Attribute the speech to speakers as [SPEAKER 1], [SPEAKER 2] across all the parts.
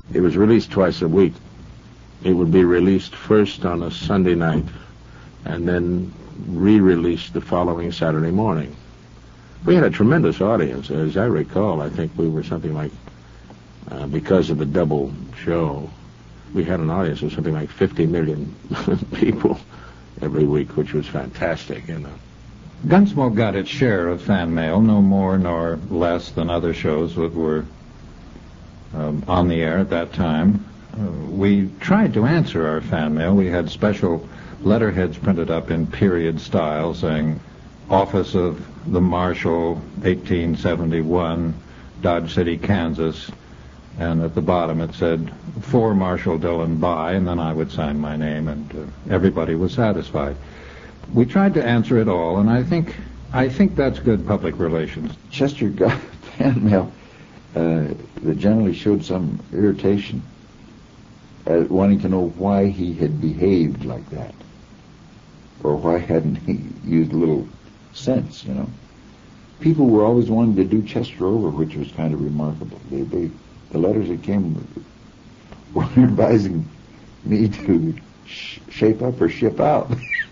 [SPEAKER 1] It was released twice a week. It would be released first on a Sunday night and then re-released the following Saturday morning. We had a tremendous audience. As I recall, I think we were something like, because of the double show, we had an audience of something like 50 million people every week, which was fantastic, you know.
[SPEAKER 2] Gunsmoke got its share of fan mail, no more nor less than other shows that were on the air at that time. We tried to answer our fan mail. We had special letterheads printed up in period style saying, Office of the Marshal, 1871, Dodge City, Kansas. And at the bottom it said, for Marshal Dillon, by, and then I would sign my name, and everybody was satisfied. We tried to answer it all, and I think that's good public relations.
[SPEAKER 3] Chester got fan mail that generally showed some irritation, wanting to know why he had behaved like that, or why hadn't he used a little sense, you know. People were always wanting to do Chester over, which was kind of remarkable. The letters that came were advising me to shape up or ship out.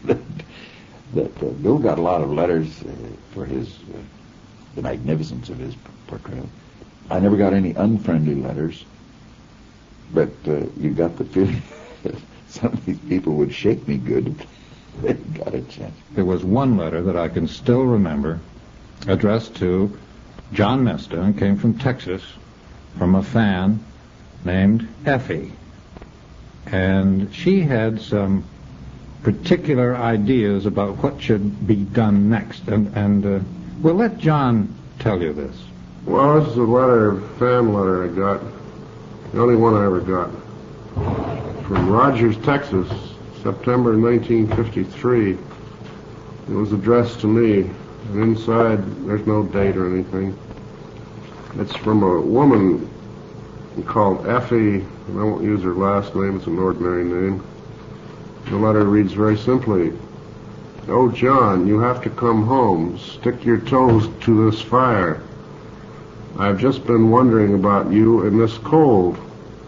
[SPEAKER 3] Bill got a lot of letters for his the magnificence of his portrayal. I never got any unfriendly letters, but you got the feeling that some of these people would shake me good if they got a chance.
[SPEAKER 2] There was one letter that I can still remember, addressed to John Mesta, and came from Texas, from a fan named Effie. And she had some particular ideas about what should be done next. And we'll let John tell you this.
[SPEAKER 4] Well, this is a fan letter I got, the only one I ever got, from Rogers, Texas, September 1953. It was addressed to me, and inside there's no date or anything. It's from a woman called Effie, and I won't use her last name, it's an ordinary name. The letter reads very simply, Oh, John, you have to come home. Stick your toes to this fire. I've just been wondering about you in this cold.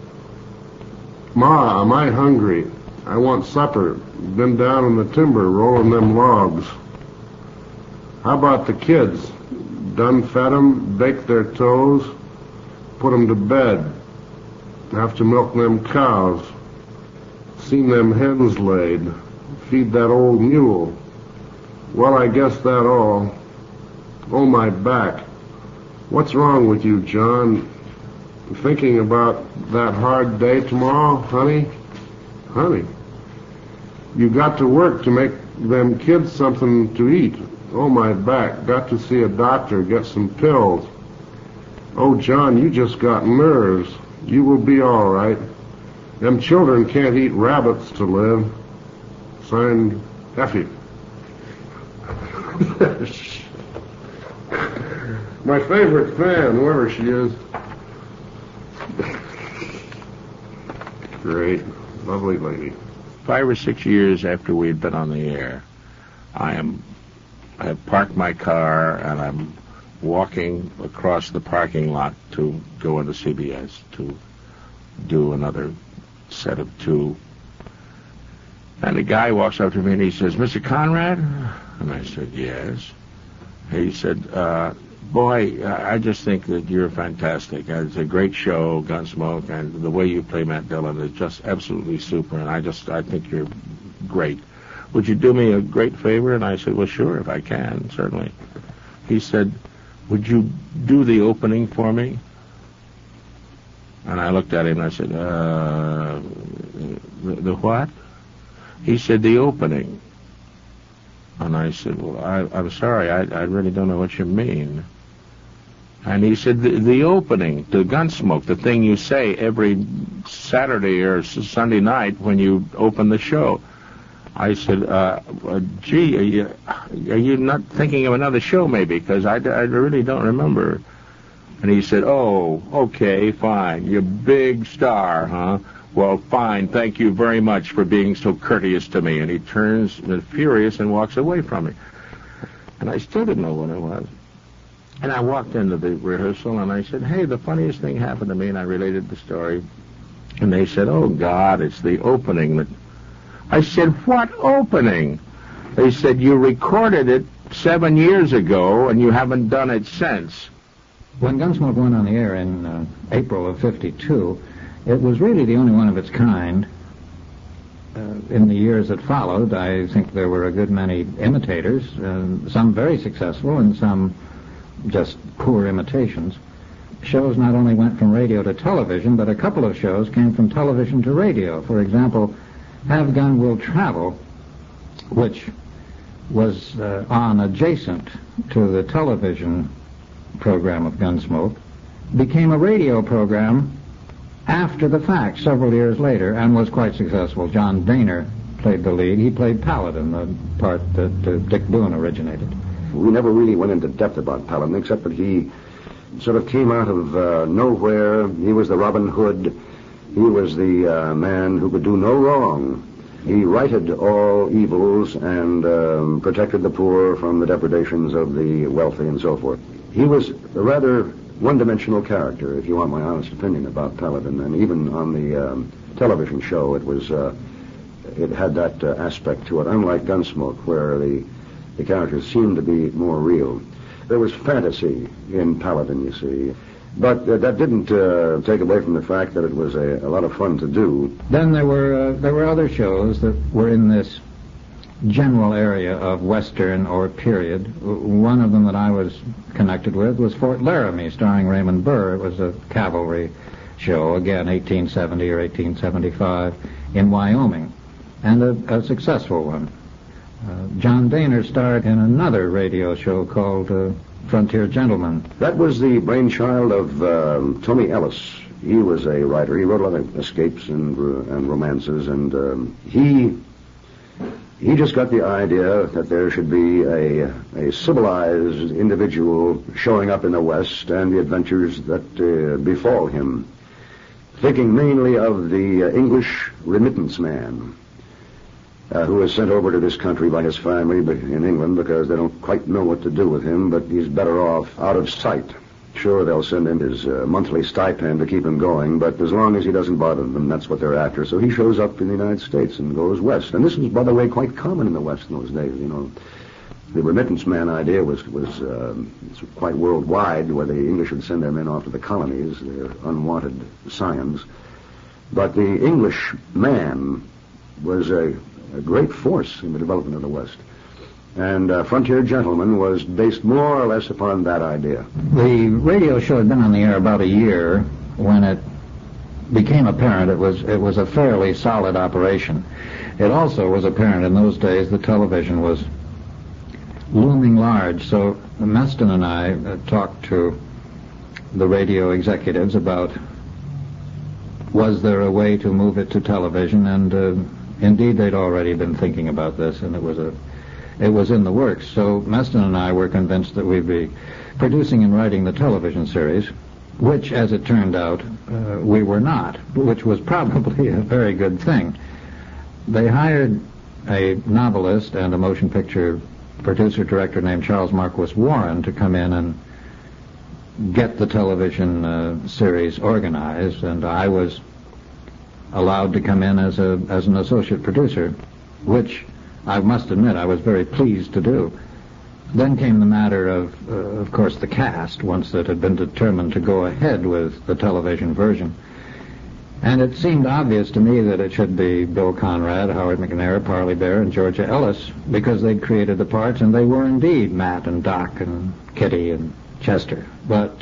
[SPEAKER 4] Ma, am I hungry? I want supper. Been down in the timber rolling them logs. How about the kids? Done fed 'em, baked their toes, put 'em to bed. Have to milk them cows. Seen them hens laid. Feed that old mule. Well, I guess that all. Oh, my back. What's wrong with you, John? Thinking about that hard day tomorrow, honey? Honey, you got to work to make them kids something to eat. Oh, my back. Got to see a doctor, get some pills. Oh, John, you just got nerves. You will be all right. Them children can't eat rabbits to live. Signed, Effie. My favorite fan, whoever she is. Great. Lovely lady.
[SPEAKER 1] 5 or 6 years after we had been on the air, I have parked my car and I'm walking across the parking lot to go into CBS to do another set of 2. And the guy walks up to me and he says, Mr. Conrad? And I said, yes. He said, boy, I just think that you're fantastic. It's a great show, Gunsmoke, and the way you play Matt Dillon is just absolutely super, and I think you're great. Would you do me a great favor? And I said, well, sure, if I can, certainly. He said, would you do the opening for me? And I looked at him and I said, the what? He said, the opening. And I said, well, I'm sorry, I really don't know what you mean. And he said, the opening, the Gunsmoke, the thing you say every Saturday or Sunday night when you open the show. I said, gee, are you not thinking of another show maybe? Because I really don't remember. And he said, oh, okay, fine. You're a big star, huh? Well, fine, thank you very much for being so courteous to me. And he turns furious and walks away from me. And I still didn't know what it was. And I walked into the rehearsal and I said, hey, the funniest thing happened to me, and I related the story. And they said, "Oh, God, it's the opening." I said, "What opening?" They said, "You recorded it 7 years ago, and you haven't done it since."
[SPEAKER 2] When Gunsmoke went on the air in April of '52, it was really the only one of its kind. In the years that followed, I think there were a good many imitators, some very successful and some just poor imitations. Shows not only went from radio to television, but a couple of shows came from television to radio. For example, Have Gun Will Travel, which was on adjacent to the television program of Gunsmoke, became a radio program after the fact, several years later, and was quite successful. John Daner played the lead. He played Paladin, the part that Dick Boone originated.
[SPEAKER 5] We never really went into depth about Paladin, except that he sort of came out of nowhere. He was the Robin Hood. He was the man who could do no wrong. He righted all evils and protected the poor from the depredations of the wealthy and so forth. He was a rather one-dimensional character, if you want my honest opinion about Paladin. And even on the television show, it had that aspect to it, unlike Gunsmoke, where the characters seemed to be more real. There was fantasy in Paladin, you see. But that didn't take away from the fact that it was a lot of fun to do.
[SPEAKER 2] Then there were other shows that were in this general area of Western or period. One of them that I was connected with was Fort Laramie, starring Raymond Burr. It was a cavalry show, again, 1870 or 1875, in Wyoming, and a successful one. John Daner starred in another radio show called Frontier Gentleman.
[SPEAKER 5] That was the brainchild of Tony Ellis. He was a writer. He wrote a lot of escapes and romances, and he just got the idea that there should be a civilized individual showing up in the West and the adventures that befall him, thinking mainly of the English remittance man who was sent over to this country by his family in England because they don't quite know what to do with him, but he's better off out of sight. Sure, they'll send him his monthly stipend to keep him going, but as long as he doesn't bother them, that's what they're after. So he shows up in the United States and goes west. And this was, by the way, quite common in the West in those days, you know. The remittance man idea was quite worldwide, where the English would send their men off to the colonies, their unwanted scions. But the English man was a great force in the development of the West. And Frontier Gentleman was based more or less upon that idea.
[SPEAKER 2] The radio show had been on the air about a year when it became apparent it was a fairly solid operation. It also was apparent in those days that television was looming large. So Meston and I talked to the radio executives about was there a way to move it to television, and indeed they'd already been thinking about this, and it was in the works. So Meston and I were convinced that we'd be producing and writing the television series, which, as it turned out, we were not, which was probably a very good thing. They hired a novelist and a motion picture producer-director named Charles Marquis Warren to come in and get the television series organized, and I was allowed to come in as an associate producer, which I must admit I was very pleased to do. Then came the matter of course, the cast, once it had been determined to go ahead with the television version. And it seemed obvious to me that it should be Bill Conrad, Howard McNair, Parley Bear, and Georgia Ellis, because they'd created the parts, and they were indeed Matt and Doc and Kitty and Chester. But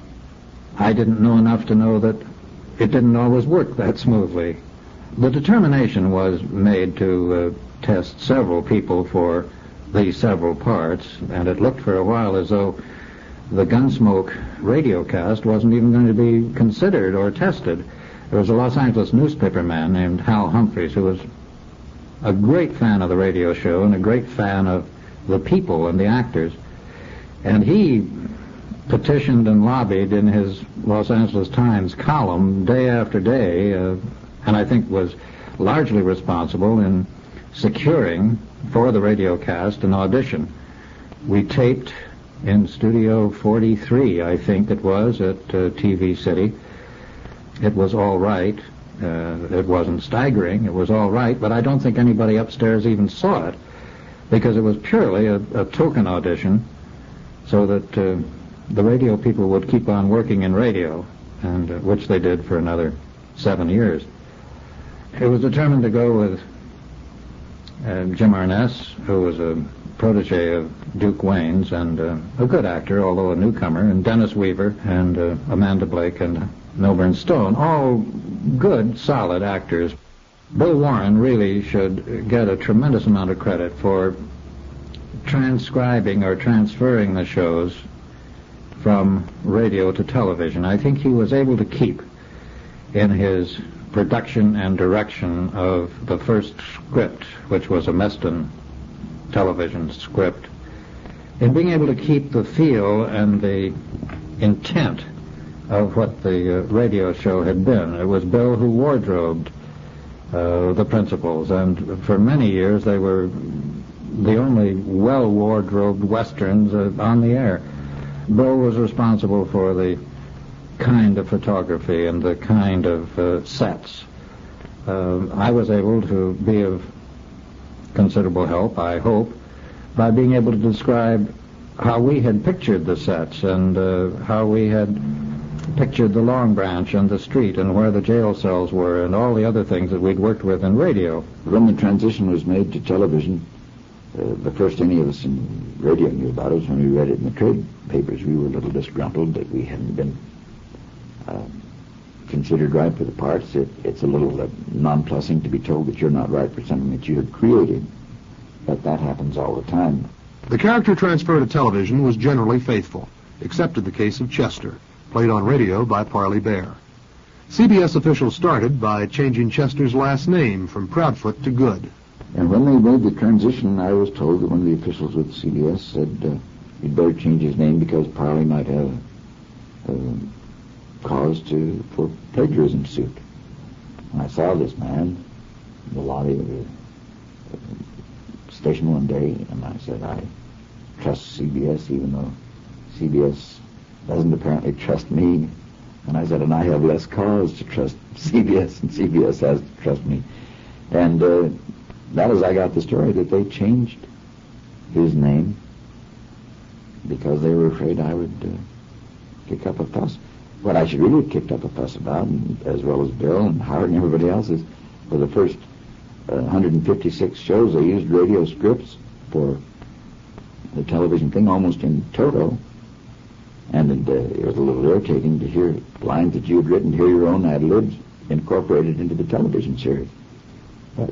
[SPEAKER 2] I didn't know enough to know that it didn't always work that smoothly. The determination was made to test several people for the several parts, and it looked for a while as though the Gunsmoke radio cast wasn't even going to be considered or tested. There was a Los Angeles newspaper man named Hal Humphreys who was a great fan of the radio show and a great fan of the people and the actors. And he petitioned and lobbied in his Los Angeles Times column day after day, and I think was largely responsible in securing for the radio cast an audition. We taped in Studio 43, I think it was, at TV City. It was all right, It wasn't staggering. It was all right, but I don't think anybody upstairs even saw it because it was purely a token audition so that the radio people would keep on working in radio, and which they did for another 7 years. It was determined to go with Jim Arness, who was a protege of Duke Waynes and a good actor, although a newcomer, and Dennis Weaver and Amanda Blake and Milburn Stone, all good, solid actors. Bill Warren really should get a tremendous amount of credit for transcribing or transferring the shows from radio to television. I think he was able to keep in his production and direction of the first script, which was a Meston television script, in being able to keep the feel and the intent of what the radio show had been. It was Bill who wardrobed the principals, and for many years they were the only well-wardrobed westerns on the air. Bill was responsible for the kind of photography and the kind of sets. I was able to be of considerable help, I hope, by being able to describe how we had pictured the sets and how we had pictured the Long Branch and the street and where the jail cells were and all the other things that we'd worked with in radio.
[SPEAKER 3] When the transition was made to television, the first any of us in radio knew about it was when we read it in the trade papers. We were a little disgruntled that we hadn't been considered right for the parts. It's a little nonplussing to be told that you're not right for something that you had created, but that happens all the time.
[SPEAKER 6] The character transfer to television was generally faithful, except in the case of Chester, played on radio by Parley Bear. CBS officials started by changing Chester's last name from Proudfoot to Good.
[SPEAKER 3] And when they made the transition, I was told that one of the officials with CBS said he'd better change his name because Parley might have cause for plagiarism suit. And I saw this man in the lobby of the station one day, and I said, I trust CBS even though CBS doesn't apparently trust me. And I said, and I have less cause to trust CBS, and CBS has to trust me. And that is, I got the story that they changed his name because they were afraid I would kick up a fuss. What I should really have kicked up a fuss about, as well as Bill and Howard and everybody else, is for the first 156 shows, they used radio scripts for the television thing almost in toto. And it was a little irritating to hear lines that you had written, to hear your own ad-libs incorporated into the television series. But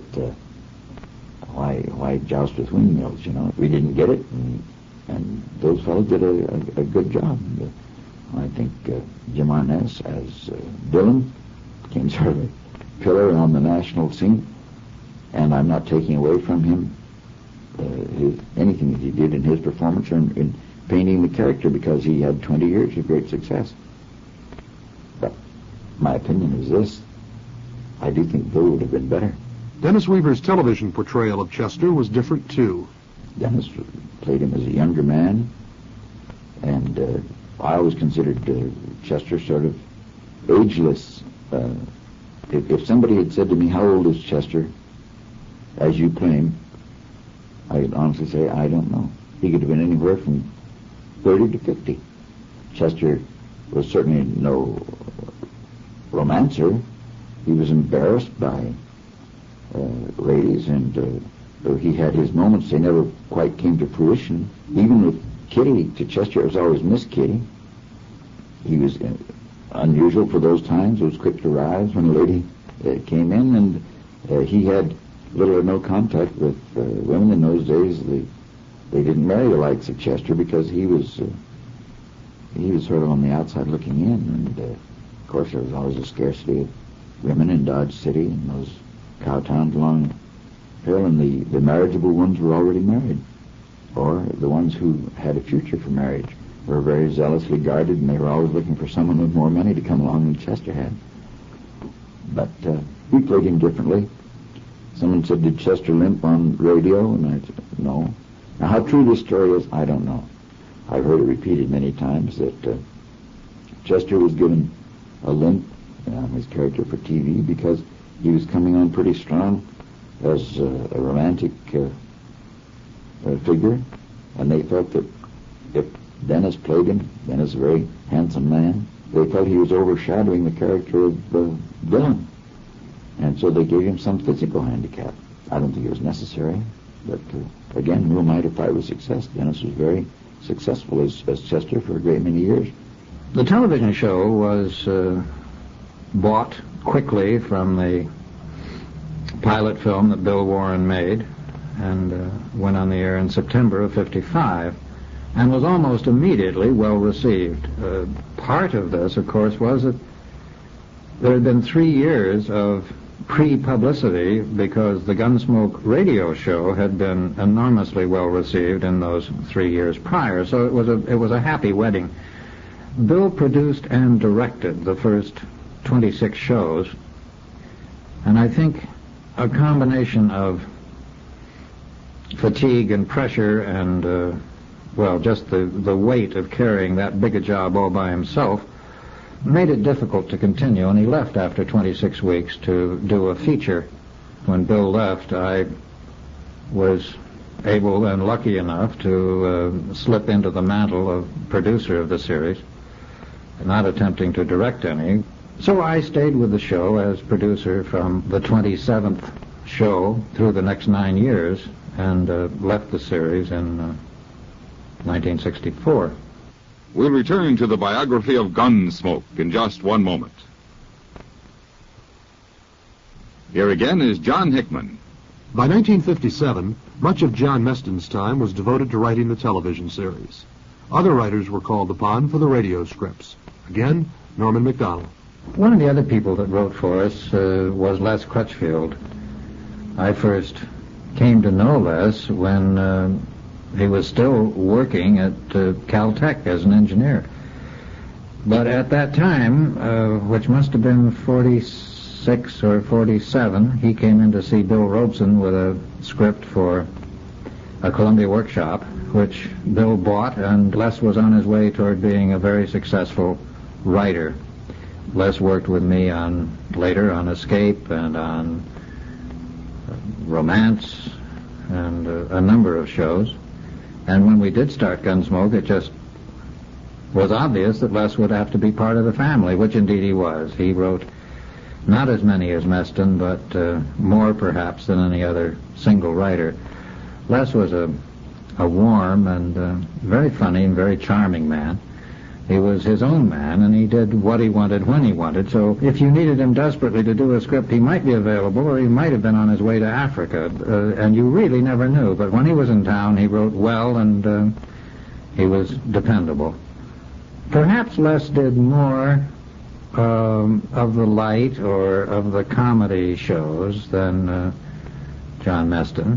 [SPEAKER 3] why joust with windmills, you know? We didn't get it, and those fellows did a good job. I think Jim Arness as Dillon became sort of a pillar on the national scene, and I'm not taking away from him anything that he did in his performance or in painting the character, because he had 20 years of great success. But my opinion is this: I do think Bill would have been better.
[SPEAKER 6] Dennis Weaver's television portrayal of Chester was different, too.
[SPEAKER 3] Dennis played him as a younger man, and I always considered Chester sort of ageless. If somebody had said to me, how old is Chester, as you claim, I'd honestly say, I don't know. He could have been anywhere from 30 to 50. Chester was certainly no romancer. He was embarrassed by ladies, and though he had his moments, they never quite came to fruition. Even with Kitty, to Chester, it was always Miss Kitty. He was unusual for those times. It was quick to rise when a lady came in, and he had little or no contact with women in those days. They didn't marry the likes of Chester because he was sort of on the outside looking in, and of course there was always a scarcity of women in Dodge City and those cow towns along the hill, and the marriageable ones were already married, or the ones who had a future for marriage were very zealously guarded, and they were always looking for someone with more money to come along than Chester had. But we played him differently. Someone said, did Chester limp on radio? And I said, no. Now, how true this story is, I don't know. I've heard it repeated many times that Chester was given a limp his character for TV, because he was coming on pretty strong as a romantic figure, and they felt that if Dennis played him, Dennis, a very handsome man, they felt he was overshadowing the character of Dillon, and so they gave him some physical handicap. I don't think it was necessary, but again, who am I to fight with success? Dennis was very successful as Chester for a great many years.
[SPEAKER 2] The television show was bought quickly from the pilot film that Bill Warren made, and went on the air in September of '55, and was almost immediately well received. Part of this, of course, was that there had been 3 years of pre-publicity, because the Gunsmoke radio show had been enormously well received in those 3 years prior. So it was a happy wedding. Bill produced and directed the first 26 shows, and I think a combination of fatigue and pressure and just the weight of carrying that big a job all by himself made it difficult to continue, and he left after 26 weeks to do a feature. When Bill left, I was able and lucky enough to slip into the mantle of producer of the series, not attempting to direct any. So I stayed with the show as producer from the 27th show through the next 9 years, and left the series in 1964.
[SPEAKER 7] We'll return to the biography of Gunsmoke in just one moment. Here again is John Hickman.
[SPEAKER 6] By 1957, much of John Meston's time was devoted to writing the television series. Other writers were called upon for the radio scripts. Again, Norman Macdonald.
[SPEAKER 2] One of the other people that wrote for us was Les Crutchfield. I first came to know Les when he was still working at Caltech as an engineer. But at that time, which must have been 46 or 47, he came in to see Bill Robeson with a script for a Columbia Workshop, which Bill bought, and Les was on his way toward being a very successful writer. Les worked with me later on Escape and on Romance and a number of shows. And when we did start Gunsmoke, it just was obvious that Les would have to be part of the family, which indeed he was. He wrote not as many as Meston, but more perhaps than any other single writer. Les was a warm and very funny and very charming man. He was his own man, and he did what he wanted when he wanted. So if you needed him desperately to do a script, he might be available, or he might have been on his way to Africa, and you really never knew. But when he was in town, he wrote well, and he was dependable. Perhaps Les did more of the light or of the comedy shows than John Meston.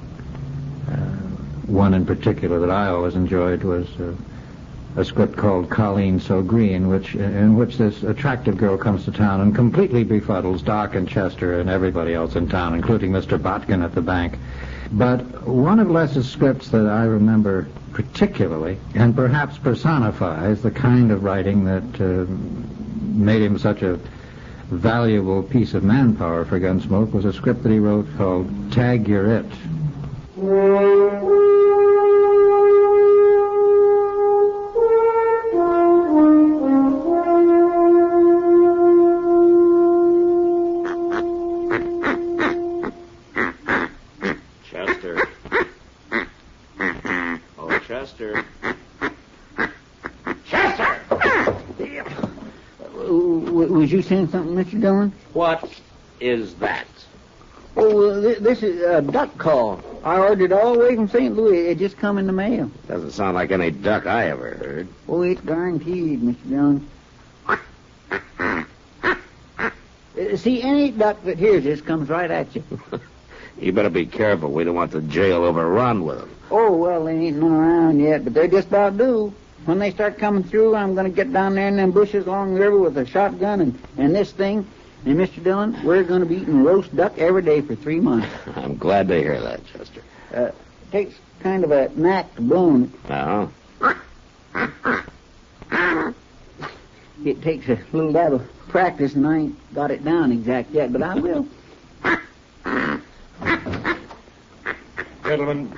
[SPEAKER 2] One in particular that I always enjoyed was a script called Colleen So Green, in which this attractive girl comes to town and completely befuddles Doc and Chester and everybody else in town, including Mr. Botkin at the bank. But one of Les's scripts that I remember particularly, and perhaps personifies the kind of writing that made him such a valuable piece of manpower for Gunsmoke, was a script that he wrote called Tag You're It.
[SPEAKER 8] Was you saying something, Mr. Dillon?
[SPEAKER 1] What is that?
[SPEAKER 8] Oh, this is a duck call. I ordered it all the way from St. Louis. It just come in the mail.
[SPEAKER 1] Doesn't sound like any duck I ever heard.
[SPEAKER 8] Oh, it's guaranteed, Mr. Dillon. See, any duck that hears this comes right at you.
[SPEAKER 1] You better be careful. We don't want the jail overrun with them.
[SPEAKER 8] Oh, well, they ain't none around yet, but they just about do. When they start coming through, I'm going to get down there in them bushes along the river with a shotgun and this thing. And, Mr. Dillon, we're going to be eating roast duck every day for 3 months.
[SPEAKER 1] I'm glad to hear that, Chester.
[SPEAKER 8] It takes kind of a knack to bone it.
[SPEAKER 1] Uh-huh.
[SPEAKER 8] It takes a little dab of practice, and I ain't got it down exact yet, but I will.
[SPEAKER 1] Gentlemen.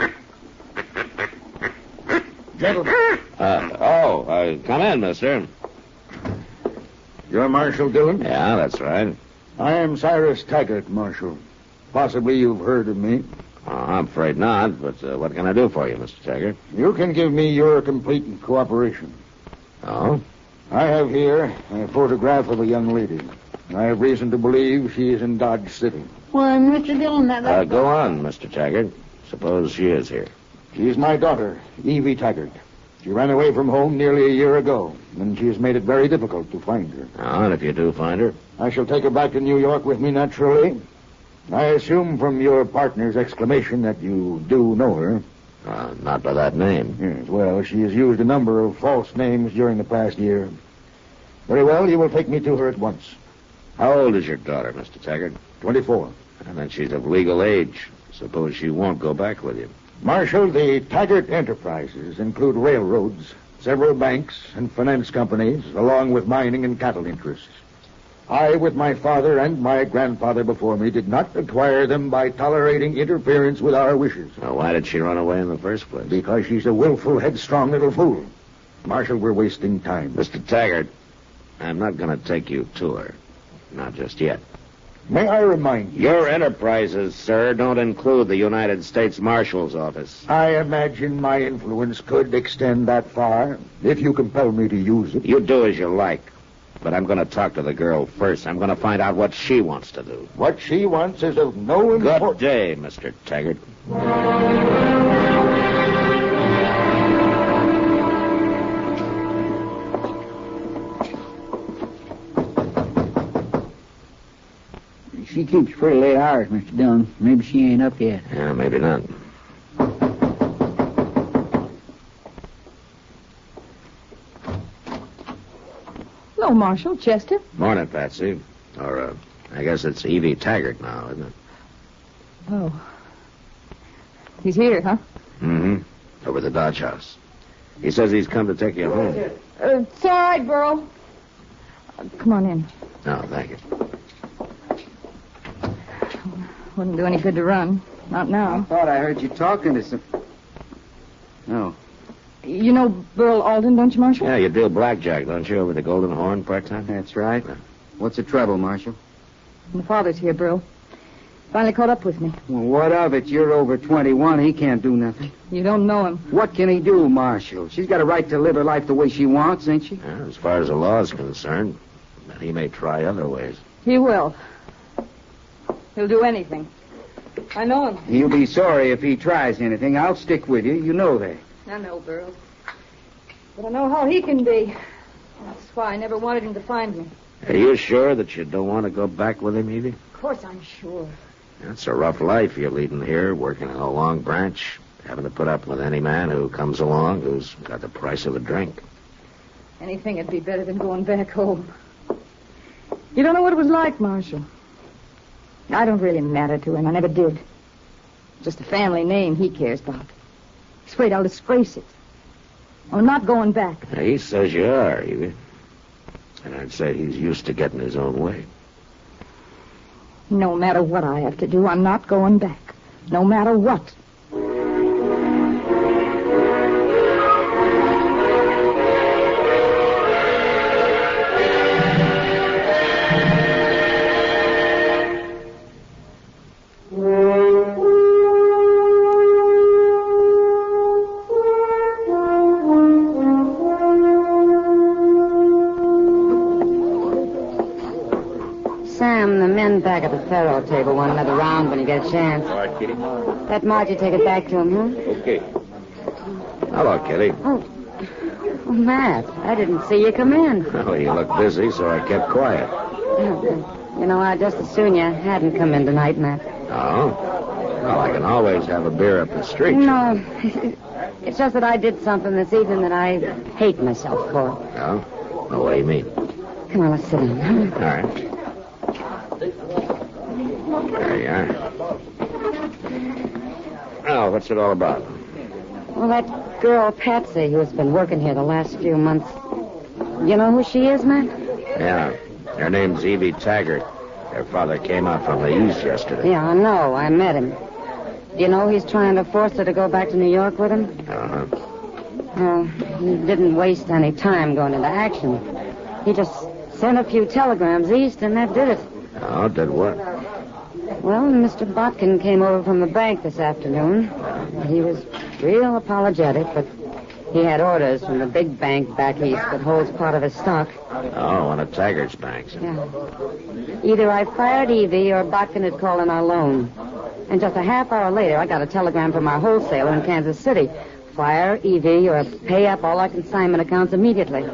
[SPEAKER 1] Come in, mister.
[SPEAKER 3] You're Marshal Dillon?
[SPEAKER 1] Yeah, that's right.
[SPEAKER 3] I am Cyrus Taggart, Marshal. Possibly you've heard of me.
[SPEAKER 1] I'm afraid not, but what can I do for you, Mr. Taggart?
[SPEAKER 3] You can give me your complete cooperation.
[SPEAKER 1] Oh?
[SPEAKER 3] I have here a photograph of a young lady. I have reason to believe she is in Dodge City.
[SPEAKER 8] Why, Mr. Dillon,
[SPEAKER 1] Go on, Mr. Taggart. Suppose she is here.
[SPEAKER 3] She is my daughter, Evie Taggart. She ran away from home nearly a year ago, and she has made it very difficult to find her.
[SPEAKER 1] Oh, and if you do find her?
[SPEAKER 3] I shall take her back to New York with me, naturally. I assume from your partner's exclamation that you do know her.
[SPEAKER 1] Not by that name.
[SPEAKER 3] Yes, well, she has used a number of false names during the past year. Very well, you will take me to her at once.
[SPEAKER 1] How old is your daughter, Mr. Taggart?
[SPEAKER 3] 24.
[SPEAKER 1] And then she's of legal age. Suppose she won't go back with you.
[SPEAKER 3] Marshal, the Taggart enterprises include railroads, several banks and finance companies, along with mining and cattle interests. I, with my father and my grandfather before me, did not acquire them by tolerating interference with our wishes.
[SPEAKER 1] Well, why did she run away in the first place?
[SPEAKER 3] Because she's a willful, headstrong little fool. Marshal, we're wasting time.
[SPEAKER 1] Mr. Taggart, I'm not going to take you to her. Not just yet.
[SPEAKER 3] May I remind you...
[SPEAKER 1] Your enterprises, sir, don't include the United States Marshal's office.
[SPEAKER 3] I imagine my influence could extend that far, if you compel me to use it.
[SPEAKER 1] You do as you like. But I'm going to talk to the girl first. I'm going to find out what she wants to do.
[SPEAKER 3] What she wants is of no importance.
[SPEAKER 1] Good day, Mr. Taggart.
[SPEAKER 8] She keeps pretty late hours, Mr. Dillon. Maybe she ain't up yet.
[SPEAKER 1] Yeah, maybe not.
[SPEAKER 9] Hello, Marshal. Chester.
[SPEAKER 1] Morning, Patsy. Or, I guess it's Evie Taggart now, isn't it?
[SPEAKER 9] Oh. He's here, huh?
[SPEAKER 1] Mm-hmm. Over at the Dodge House. He says he's come to take you home.
[SPEAKER 9] It's all right, Burl. Come on in.
[SPEAKER 1] No, thank you.
[SPEAKER 9] Wouldn't do any good to run. Not
[SPEAKER 8] I
[SPEAKER 9] now.
[SPEAKER 8] thought I heard you talking to some... No.
[SPEAKER 9] You know Burl Alden, don't you, Marshal?
[SPEAKER 1] Yeah, you deal blackjack, don't you, over the Golden Horn part-time?
[SPEAKER 8] That's right. What's the trouble, Marshal?
[SPEAKER 9] My father's here, Burl. Finally caught up with me.
[SPEAKER 8] Well, what of it? You're over 21. He can't do nothing.
[SPEAKER 9] You don't know him.
[SPEAKER 8] What can he do, Marshal? She's got a right to live her life the way she wants, ain't she?
[SPEAKER 1] Yeah, as far as the law is concerned. But he may try other ways.
[SPEAKER 9] He will. He'll do anything. I know him.
[SPEAKER 8] He'll be sorry if he tries anything. I'll stick with you. You know that.
[SPEAKER 9] I know, Burl. But I know how he can be. That's why I never wanted him to find me.
[SPEAKER 1] Are you sure that you don't want to go back with him, Evie?
[SPEAKER 9] Of course I'm sure.
[SPEAKER 1] It's a rough life you're leading here, working in a Long Branch, having to put up with any man who comes along who's got the price of a drink.
[SPEAKER 9] Anything would be better than going back home. You don't know what it was like, Marshal. I don't really matter to him. I never did. Just a family name he cares about. He's afraid I'll disgrace it. I'm not going back.
[SPEAKER 1] He says you are, Evie. And I'd say he's used to getting his own way.
[SPEAKER 9] No matter what I have to do, I'm not going back. No matter what.
[SPEAKER 10] Sam, the men back at the faro table want another round when you get a chance.
[SPEAKER 1] All right, Kitty.
[SPEAKER 10] Let Margie take it back to him, huh?
[SPEAKER 1] Okay. Hello, Kitty.
[SPEAKER 10] Oh, Matt, I didn't see you come in.
[SPEAKER 1] Well, you look busy, so I kept quiet.
[SPEAKER 10] You know, I'd just as soon you hadn't come in tonight, Matt.
[SPEAKER 1] Oh? Well, I can always have a beer up the street.
[SPEAKER 10] No, it's just that I did something this evening that I hate myself for.
[SPEAKER 1] Oh? Well, what do you mean?
[SPEAKER 10] Come on, let's sit down.
[SPEAKER 1] All right. There you are. Oh, what's it all about?
[SPEAKER 10] Well, that girl, Patsy, who's been working here the last few months, You know who she is, Matt?
[SPEAKER 5] Yeah. Her name's Evie Taggart. Her father came out from the east yesterday.
[SPEAKER 10] Yeah, I know. I met him. Do you know he's trying to force her to go back to New York with him?
[SPEAKER 5] Uh-huh.
[SPEAKER 10] Well, he didn't waste any time going into action. He just sent a few telegrams east, and that did it.
[SPEAKER 5] Oh, did what?
[SPEAKER 10] Well, Mr. Botkin came over from the bank this afternoon. He was real apologetic, but he had orders from the big bank back east that holds part of his stock.
[SPEAKER 5] Oh, one of Taggart's banks.
[SPEAKER 10] Yeah. Either I fired Evie or Botkin had called in our loan. And just a half hour later, I got a telegram from our wholesaler in Kansas City. Fire Evie or pay up all our consignment accounts immediately.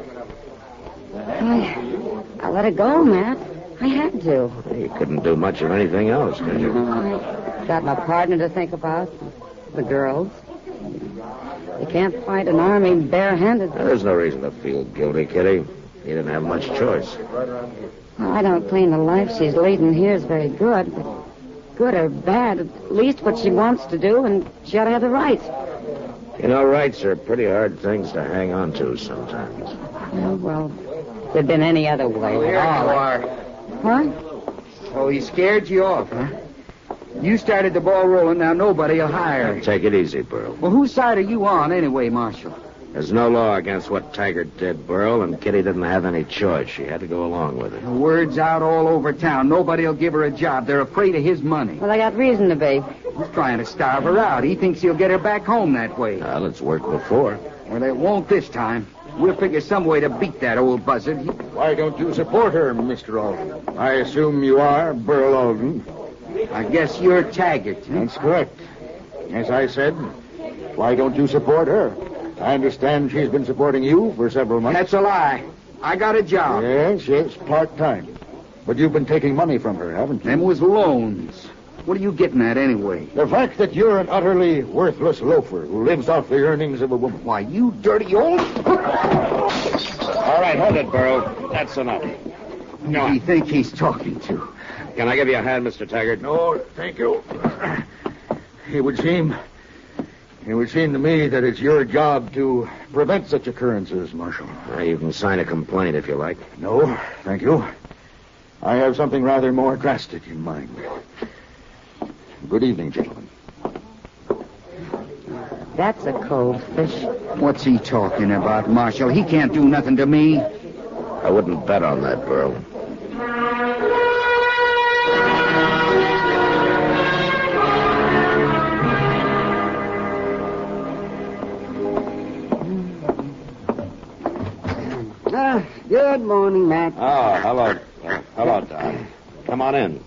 [SPEAKER 10] I let it go, Matt. I had to.
[SPEAKER 5] You couldn't do much of anything else, could you?
[SPEAKER 10] I got my partner to think about. The girls. You can't fight an army barehanded.
[SPEAKER 5] There's no reason to feel guilty, Kitty. You didn't have much choice.
[SPEAKER 10] Well, I don't claim the life she's leading here is very good, but good or bad, at least what she wants to do, and she ought to have the right.
[SPEAKER 5] You know, rights are pretty hard things to hang on to sometimes.
[SPEAKER 10] Oh, well, if there'd been any other way.
[SPEAKER 8] Here you are.
[SPEAKER 10] What?
[SPEAKER 8] Oh, he scared you off, huh? You started the ball rolling, now nobody'll hire you.
[SPEAKER 5] Take it easy, Burl.
[SPEAKER 8] Well, whose side are you on anyway, Marshal?
[SPEAKER 5] There's no law against what Taggart did, Burl, and Kitty didn't have any choice. She had to go along with it.
[SPEAKER 8] The word's out all over town. Nobody'll give her a job. They're afraid of his money.
[SPEAKER 10] Well, I got reason to be.
[SPEAKER 8] He's trying to starve her out. He thinks he'll get her back home that way.
[SPEAKER 5] Well, it's worked before.
[SPEAKER 8] Well, it won't this time. We'll figure some way to beat that old buzzard.
[SPEAKER 11] Why don't you support her, Mr. Alden? I assume you are Burl Alden.
[SPEAKER 8] I guess you're Taggart. Huh?
[SPEAKER 11] That's correct. As I said, why don't you support her? I understand she's been supporting you for several months.
[SPEAKER 8] That's a lie. I got a job.
[SPEAKER 11] Yes, part-time. But you've been taking money from her, haven't you?
[SPEAKER 8] Them was loans. What are you getting at anyway?
[SPEAKER 11] The fact that you're an utterly worthless loafer who lives off the earnings of a woman.
[SPEAKER 8] Why, you dirty old...
[SPEAKER 5] All right, hold it, Burl. That's enough.
[SPEAKER 8] Who do you think he's talking to?
[SPEAKER 5] Can I give you a hand, Mr. Taggart?
[SPEAKER 11] No, thank you. It would seem to me that it's your job to prevent such occurrences, Marshal.
[SPEAKER 5] You can sign a complaint if you like.
[SPEAKER 11] No, thank you. I have something rather more drastic in mind. Good evening, gentlemen.
[SPEAKER 10] That's a cold fish.
[SPEAKER 8] What's he talking about, Marshal? He can't do nothing to me.
[SPEAKER 5] I wouldn't bet on that, Burl.
[SPEAKER 8] Good morning, Matt.
[SPEAKER 5] Oh, hello. Hello, Doc. Come on in.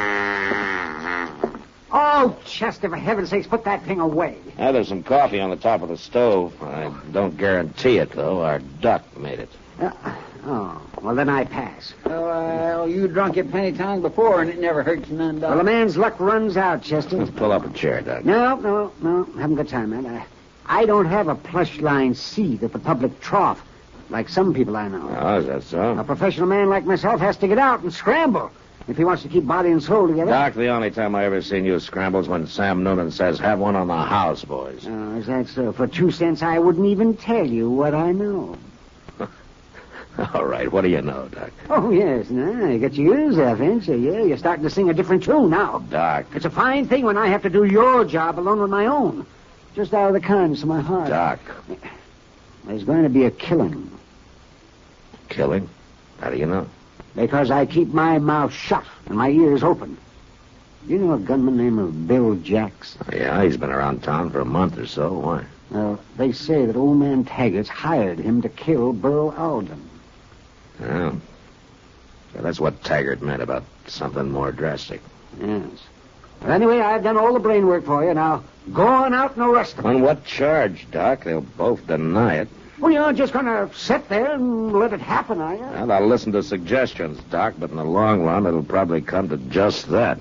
[SPEAKER 8] Oh, Chester, for heaven's sakes, put that thing away.
[SPEAKER 5] There's some coffee on the top of the stove. I don't guarantee it, though. Our duck made it.
[SPEAKER 8] Well, then I pass. Well, you drunk it plenty times before, and it never hurt you none, Doc. Well, a man's luck runs out, Chester.
[SPEAKER 5] Let's pull up a chair, Doc.
[SPEAKER 8] No. Having a good time, man. I don't have a plush line seat at the public trough, like some people I know.
[SPEAKER 5] Oh, is that so?
[SPEAKER 8] A professional man like myself has to get out and scramble if he wants to keep body and soul together.
[SPEAKER 5] Doc, the only time I ever seen you scramble is when Sam Noonan says, have one on the house, boys.
[SPEAKER 8] Oh, is that so? For 2 cents, I wouldn't even tell you what I know.
[SPEAKER 5] All right, what do you know, Doc?
[SPEAKER 8] Oh, yes. Now, you got your ears off, ain't you? Yeah, you're starting to sing a different tune now.
[SPEAKER 5] Doc.
[SPEAKER 8] It's a fine thing when I have to do your job alone with my own. Just out of the kindness of my heart.
[SPEAKER 5] Doc.
[SPEAKER 8] There's going to be a killing.
[SPEAKER 5] Killing? How do you know?
[SPEAKER 8] Because I keep my mouth shut and my ears open. You know a gunman named Bill Jacks?
[SPEAKER 5] Yeah, he's been around town for a month or so. Why?
[SPEAKER 8] Well, they say that old man Taggart's hired him to kill Burl Alden.
[SPEAKER 5] Oh. So that's what Taggart meant about something more drastic.
[SPEAKER 8] Yes. But anyway, I've done all the brain work for you. Now, go on out and arrest them.
[SPEAKER 5] On what charge, Doc? They'll both deny it.
[SPEAKER 8] Well, you're not just going to sit there and let it happen, are you?
[SPEAKER 5] Well, I'll listen to suggestions, Doc, but in the long run, it'll probably come to just that.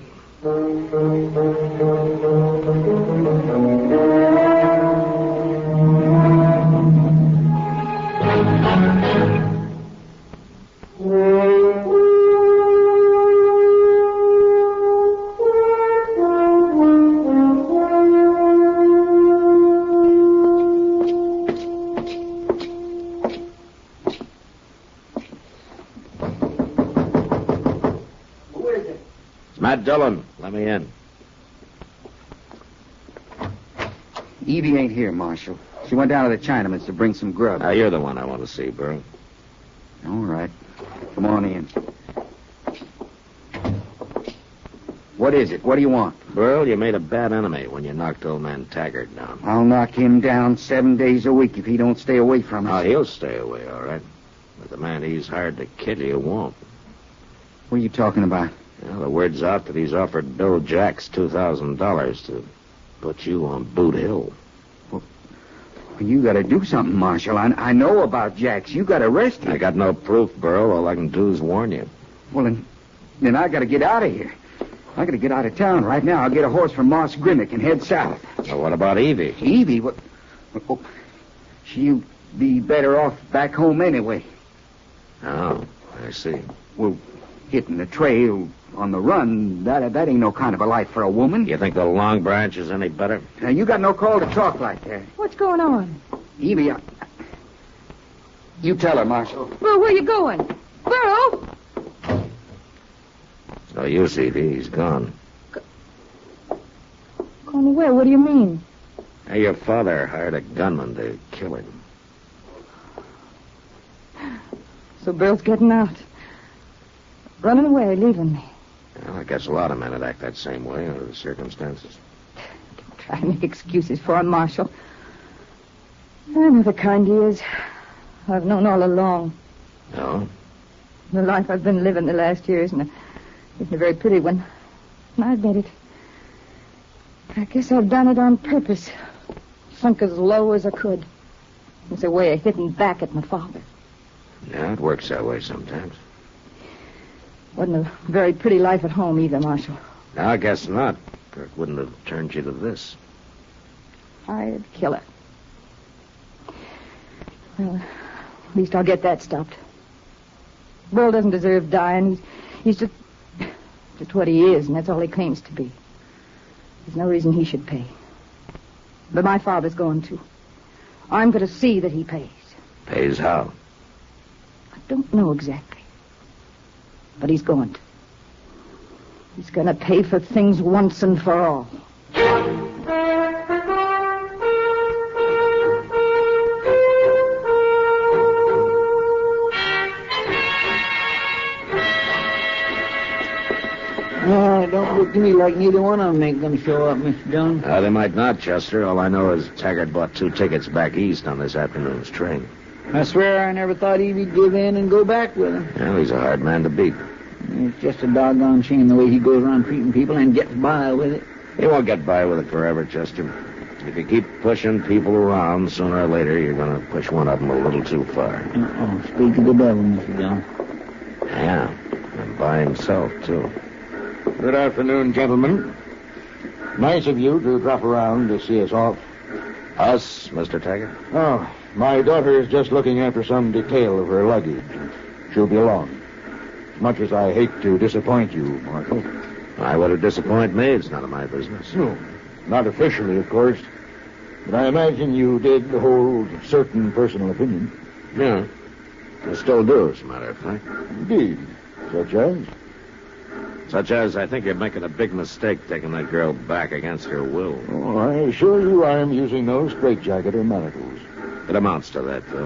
[SPEAKER 12] Dillon, let me in.
[SPEAKER 8] Evie ain't here, Marshal. She went down to the Chinaman's to bring some grub.
[SPEAKER 12] Now, you're the one I want to see, Burl.
[SPEAKER 8] All right. Come on in. What is it? What do you want?
[SPEAKER 12] Burl, you made a bad enemy when you knocked old man Taggart down.
[SPEAKER 8] I'll knock him down 7 days a week if he don't stay away from us.
[SPEAKER 12] Oh, he'll stay away, all right. But the man he's hired to kill you won't.
[SPEAKER 8] What are you talking about?
[SPEAKER 12] Well, the word's out that he's offered Bill Jacks $2,000 to put you on Boot Hill.
[SPEAKER 8] Well, you got to do something, Marshal. I know about Jacks. You got to arrest him.
[SPEAKER 12] I got no proof, Burl. All I can do is warn you.
[SPEAKER 8] Well, then I got to get out of here. I got to get out of town right now. I'll get a horse from Moss Grimmick and head south.
[SPEAKER 12] Well, what about Evie?
[SPEAKER 8] Evie? What? Oh, she'll be better off back home anyway.
[SPEAKER 12] Oh, I see.
[SPEAKER 8] Well, hitting the trail on the run, that ain't no kind of a life for a woman.
[SPEAKER 12] You think the Long Branch is any better?
[SPEAKER 8] Now, you got no call to talk like that.
[SPEAKER 9] What's going on?
[SPEAKER 8] Evie, you tell her, Marshal.
[SPEAKER 9] Well, where you going? Burl!
[SPEAKER 12] No use, Evie. He's gone.
[SPEAKER 9] Gone where? What do you mean?
[SPEAKER 12] Hey, your father hired a gunman to kill him.
[SPEAKER 9] So Burl's getting out. Running away, leaving me.
[SPEAKER 12] Well, I guess a lot of men would act that same way under the circumstances.
[SPEAKER 9] Don't try to make excuses for him, Marshal. I know the kind he is. I've known all along.
[SPEAKER 12] No?
[SPEAKER 9] The life I've been living the last years, and isn't a very pretty one. And I admit it. I guess I've done it on purpose. Sunk as low as I could. It's a way of hitting back at my father.
[SPEAKER 12] Yeah, it works that way sometimes.
[SPEAKER 9] Wasn't a very pretty life at home either, Marshal.
[SPEAKER 12] No, I guess not. Or it wouldn't have turned you to this.
[SPEAKER 9] I'd kill her. Well, at least I'll get that stopped. Burl doesn't deserve dying. He's just what he is, and that's all he claims to be. There's no reason he should pay. But my father's going to. I'm going to see that he pays.
[SPEAKER 12] Pays how?
[SPEAKER 9] I don't know exactly. But he's going to. He's going to pay for things once and for all.
[SPEAKER 8] It don't look to me like neither one of them ain't going to show up, Mr. Dillon.
[SPEAKER 12] They might not, Chester. All I know is Taggart bought 2 tickets back east on this afternoon's train.
[SPEAKER 8] I swear I never thought Evie'd give in and go back with him.
[SPEAKER 12] Well, he's a hard man to beat.
[SPEAKER 8] It's just a doggone shame the way he goes around treating people and gets by with it.
[SPEAKER 12] He won't get by with it forever, Chester. If you keep pushing people around, sooner or later you're going to push one of them a little too far.
[SPEAKER 8] Speak of the devil, Mr. Dillon.
[SPEAKER 12] Yeah, and by himself, too.
[SPEAKER 11] Good afternoon, gentlemen. Nice of you to drop around to see us off.
[SPEAKER 12] Us, Mr. Taggart?
[SPEAKER 11] Oh, my daughter is just looking after some detail of her luggage. She'll be along. As much as I hate to disappoint you, Marshal.
[SPEAKER 12] Why would it disappoint me? It's none of my business.
[SPEAKER 11] No, not officially, of course. But I imagine you did hold certain personal opinion.
[SPEAKER 12] Yeah, I still do, as a matter of fact.
[SPEAKER 11] Indeed. Such as?
[SPEAKER 12] Such as, I think you're making a big mistake taking that girl back against her will.
[SPEAKER 11] Oh, I assure you I am using no straitjacket or manacles.
[SPEAKER 12] It amounts to that, though.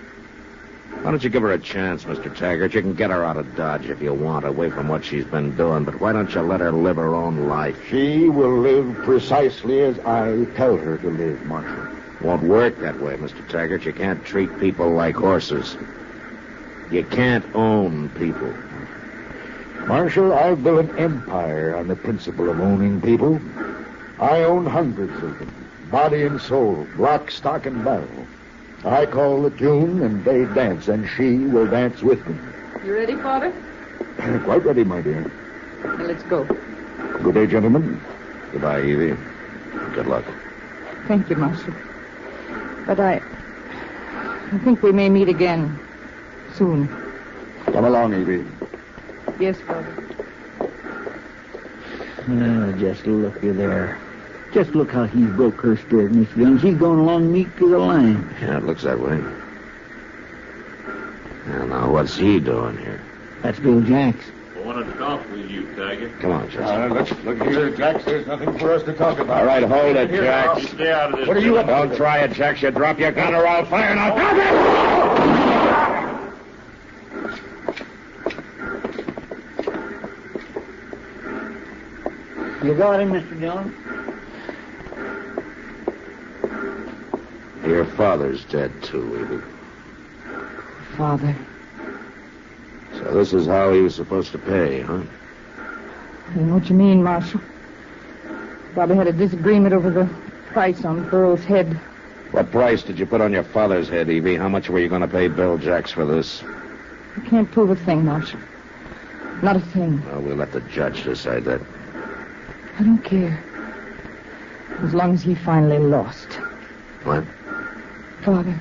[SPEAKER 12] Why don't you give her a chance, Mr. Taggart? You can get her out of Dodge if you want, away from what she's been doing, but why don't you let her live her own life?
[SPEAKER 11] She will live precisely as I tell her to live, Marshal.
[SPEAKER 12] Won't work that way, Mr. Taggart. You can't treat people like horses. You can't own people.
[SPEAKER 11] Marshal, I've built an empire on the principle of owning people. I own hundreds of them, body and soul, lock, stock, and barrel. I call the tune, and they dance, and she will dance with me.
[SPEAKER 9] You ready, Father?
[SPEAKER 11] Quite ready, my dear.
[SPEAKER 9] Now, let's go.
[SPEAKER 11] Good day, gentlemen.
[SPEAKER 12] Goodbye, Evie. Good luck.
[SPEAKER 9] Thank you, Marshal. But I think we may meet again soon.
[SPEAKER 11] Come along, Evie.
[SPEAKER 9] Yes, Father.
[SPEAKER 8] Just look there. Just look how he's broke her spirit, Miss Dillon. She's going along meek as a lamb.
[SPEAKER 12] Yeah, it looks that way. Now, what's he doing here?
[SPEAKER 8] That's Bill Jacks.
[SPEAKER 1] I want to talk
[SPEAKER 13] With you, Tiger.
[SPEAKER 12] Come on, Chester.
[SPEAKER 11] Look here, Jax. There's nothing for us to talk about.
[SPEAKER 12] All right, hold it,
[SPEAKER 13] Here, I'll
[SPEAKER 12] Jax.
[SPEAKER 13] stay out of this.
[SPEAKER 11] What are you up to?
[SPEAKER 12] Don't try it, Jax. You drop your gun or I'll fire now. Drop it!
[SPEAKER 8] You got him, Mr. Dillon?
[SPEAKER 12] Your father's dead, too, Evie.
[SPEAKER 9] Father.
[SPEAKER 12] So this is how he was supposed to pay, huh?
[SPEAKER 9] I know what you mean, Marshal. Probably had a disagreement over the price on Burl's head.
[SPEAKER 12] What price did you put on your father's head, Evie? How much were you going to pay Bill Jax for this?
[SPEAKER 9] I can't prove a thing, Marshal. Not a thing.
[SPEAKER 12] Well, we'll let the judge decide that.
[SPEAKER 9] I don't care. As long as he finally lost.
[SPEAKER 12] What?
[SPEAKER 9] Father.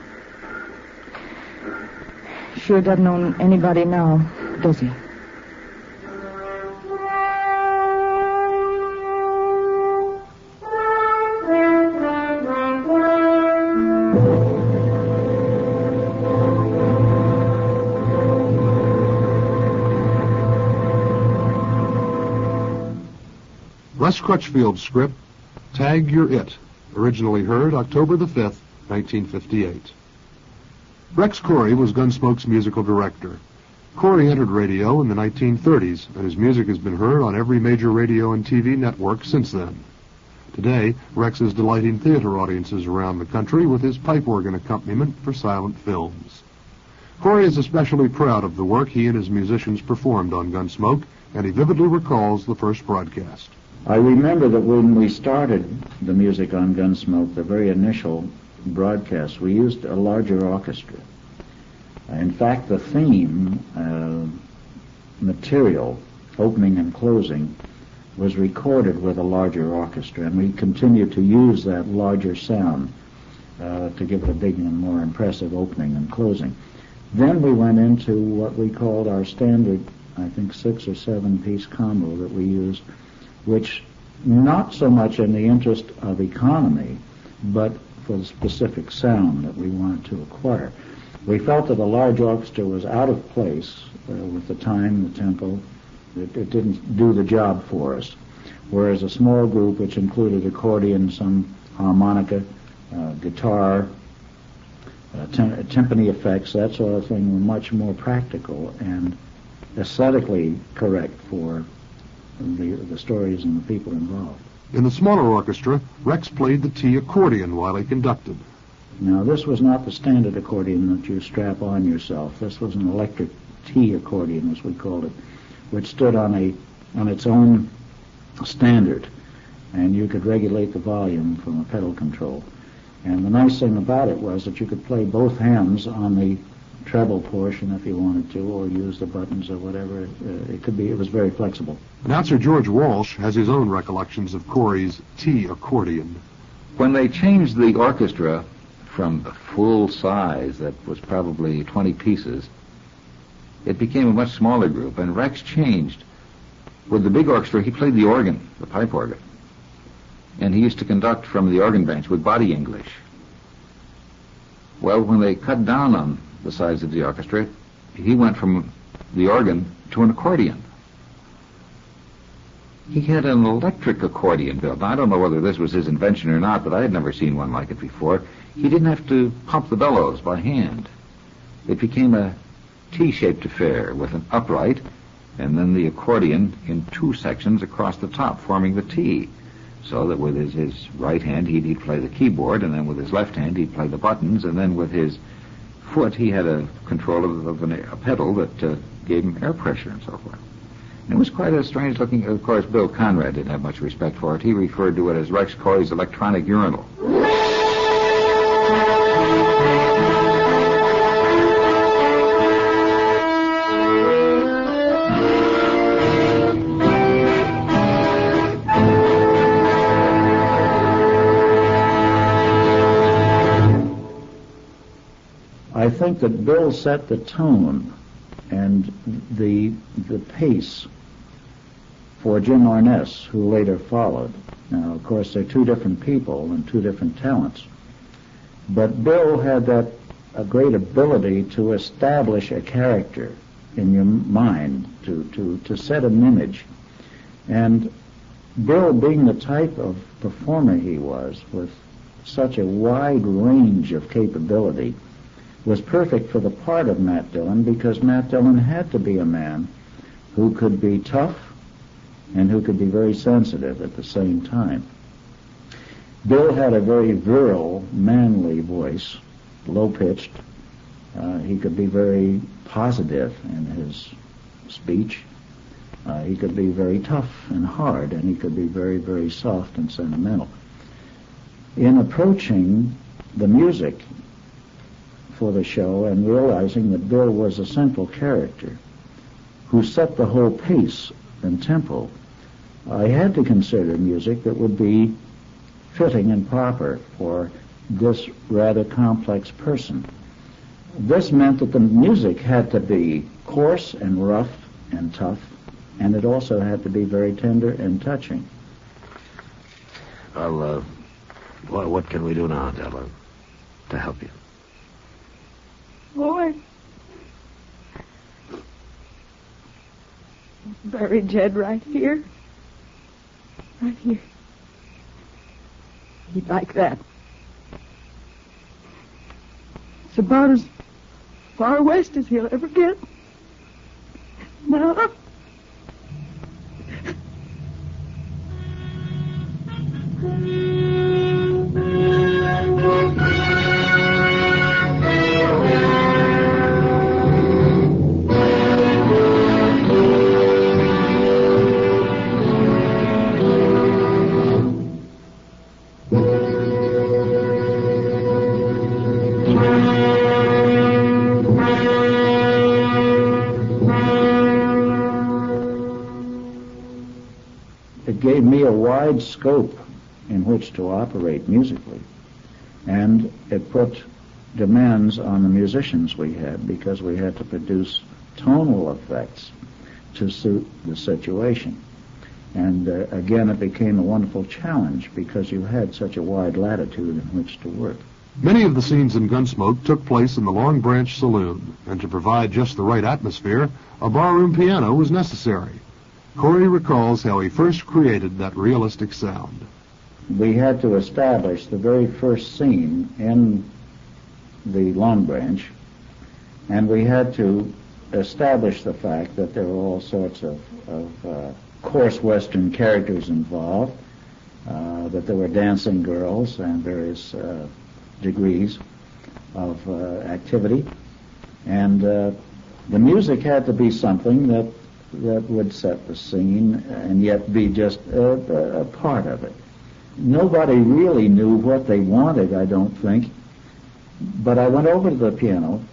[SPEAKER 9] Sure doesn't own anybody now, does he?
[SPEAKER 6] Russ Crutchfield's script, Tag You're It, originally heard October the 5th, 1958. Rex Corey was Gunsmoke's musical director. Corey entered radio in the 1930s, and his music has been heard on every major radio and TV network since then. Today, Rex is delighting theater audiences around the country with his pipe organ accompaniment for silent films. Corey is especially proud of the work he and his musicians performed on Gunsmoke, and he vividly recalls the first broadcast.
[SPEAKER 2] I remember that when we started the music on Gunsmoke, the very initial broadcast, we used a larger orchestra. In fact, the theme material, opening and closing, was recorded with a larger orchestra, and we continued to use that larger sound to give it a big and more impressive opening and closing. Then we went into what we called our standard, I think, 6 or 7 piece combo that we used, which not so much in the interest of economy, but for the specific sound that we wanted to acquire. We felt that a large orchestra was out of place with the time, the tempo. It didn't do the job for us. Whereas a small group, which included accordion, some harmonica, guitar, timpani effects, that sort of thing, were much more practical and aesthetically correct for the stories and the people involved.
[SPEAKER 6] In the smaller orchestra, Rex played the T accordion while he conducted.
[SPEAKER 2] Now, this was not the standard accordion that you strap on yourself. This was an electric T accordion, as we called it, which stood on its own standard, and you could regulate the volume from a pedal control. And the nice thing about it was that you could play both hands on the treble portion if you wanted to, or use the buttons or whatever. It was very flexible.
[SPEAKER 6] Announcer George Walsh has his own recollections of Corey's T accordion.
[SPEAKER 3] When they changed the orchestra from the full size that was probably 20 pieces, it became a much smaller group, and Rex changed. With the big orchestra, he played the organ, the pipe organ, and he used to conduct from the organ bench with body English. Well, when they cut down on the size of the orchestra, he went from the organ to an accordion. He had an electric accordion built. Now, I don't know whether this was his invention or not, but I had never seen one like it before. He didn't have to pump the bellows by hand. It became a T-shaped affair with an upright and then the accordion in 2 sections across the top, forming the T. So that with his right hand he'd play the keyboard, and then with his left hand he'd play the buttons, and then with his foot he had a control of a pedal that gave him air pressure and so forth. It was quite a strange looking. Of course, Bill Conrad didn't have much respect for it. He referred to it as Rex Corey's electronic urinal.
[SPEAKER 2] I think that Bill set the tone and the pace for Jim Arness, who later followed. Now, of course, they're 2 different people and 2 different talents. But Bill had a great ability to establish a character
[SPEAKER 13] in your mind, to set an image. And Bill, being the type of performer he was, with such a wide range of capability, was perfect for the part of Matt Dillon, because Matt Dillon had to be a man who could be tough and who could be very sensitive at the same time. Bill had a very virile, manly voice, low-pitched. He could be very positive in his speech. He could be very tough and hard, and he could be very, very soft and sentimental. In approaching the music for the show and realizing that Bill was a central character who set the whole pace and tempo, I had to consider music that would be fitting and proper for this rather complex person. This meant that the music had to be coarse and rough and tough, and it also had to be very tender and touching.
[SPEAKER 12] Well, what can we do now, Della, to help you?
[SPEAKER 9] Boy. Bury Jed right here. Right here. He'd like that. It's about as far west as he'll ever get. No.
[SPEAKER 13] Gave me a wide scope in which to operate musically, and it put demands on the musicians we had, because we had to produce tonal effects to suit the situation. And again, it became a wonderful challenge because you had such a wide latitude in which to work.
[SPEAKER 6] Many of the scenes in Gunsmoke took place in the Long Branch Saloon, and to provide just the right atmosphere, a barroom piano was necessary. Corey recalls how he first created that realistic sound.
[SPEAKER 13] We had to establish the very first scene in the Long Branch, and we had to establish the fact that there were all sorts of coarse Western characters involved, that there were dancing girls and various degrees of activity, and the music had to be something that would set the scene and yet be just a part of it. Nobody really knew what they wanted, I don't think, but I went over to the piano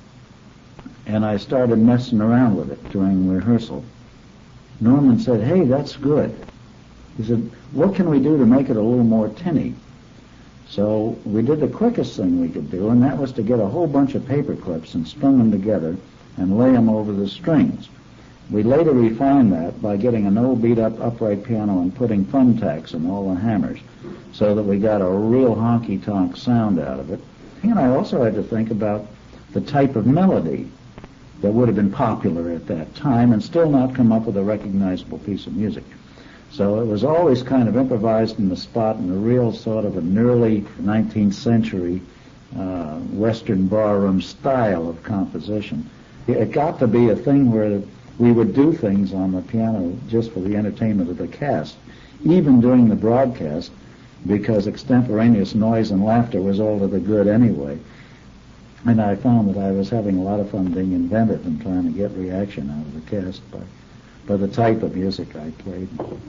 [SPEAKER 13] and I started messing around with it during rehearsal. Norman said, "Hey, that's good." He said, "What can we do to make it a little more tinny?" So we did the quickest thing we could do, and that was to get a whole bunch of paper clips and string them together and lay them over the strings. We later refined that by getting an old beat-up upright piano and putting thumbtacks in all the hammers so that we got a real honky-tonk sound out of it. And I also had to think about the type of melody that would have been popular at that time and still not come up with a recognizable piece of music. So it was always kind of improvised in the spot in a real sort of an early 19th century Western barroom style of composition. It got to be a thing where we would do things on the piano just for the entertainment of the cast, even during the broadcast, because extemporaneous noise and laughter was all to the good anyway. And I found that I was having a lot of fun being inventive and trying to get reaction out of the cast by the type of music I played.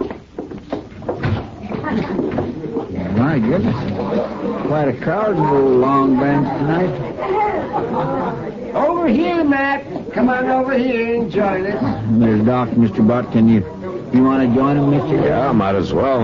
[SPEAKER 8] My goodness, quite a crowd in the Long Branch tonight. Over here, Matt. Come on over here and join us. There's Doc, Mr. Botkin. You want to join him, Mr.?
[SPEAKER 12] Yeah, might as well.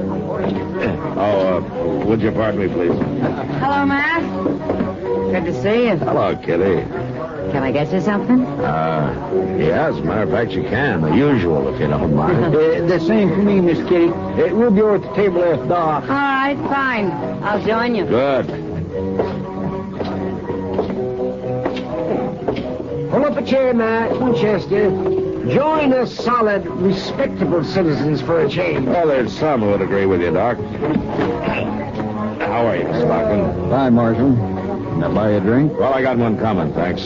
[SPEAKER 12] Would you pardon me, please?
[SPEAKER 10] Hello, Matt. Good to see you.
[SPEAKER 12] Hello, Kitty.
[SPEAKER 10] Can I get you something?
[SPEAKER 12] Yeah, as a matter of fact, you can. The usual, if you don't mind.
[SPEAKER 8] The same for me, Miss Kitty. We'll be over at the table with Doc.
[SPEAKER 10] All right, fine. I'll join you.
[SPEAKER 12] Good.
[SPEAKER 8] Pull up a
[SPEAKER 14] watch here, now, Chester. Join us solid, respectable citizens for a change.
[SPEAKER 12] Well, there's some who would agree with you, Doc. How are you, Stockton?
[SPEAKER 13] Fine, Marshal. Can I buy you a drink?
[SPEAKER 12] Well, I got one coming, thanks.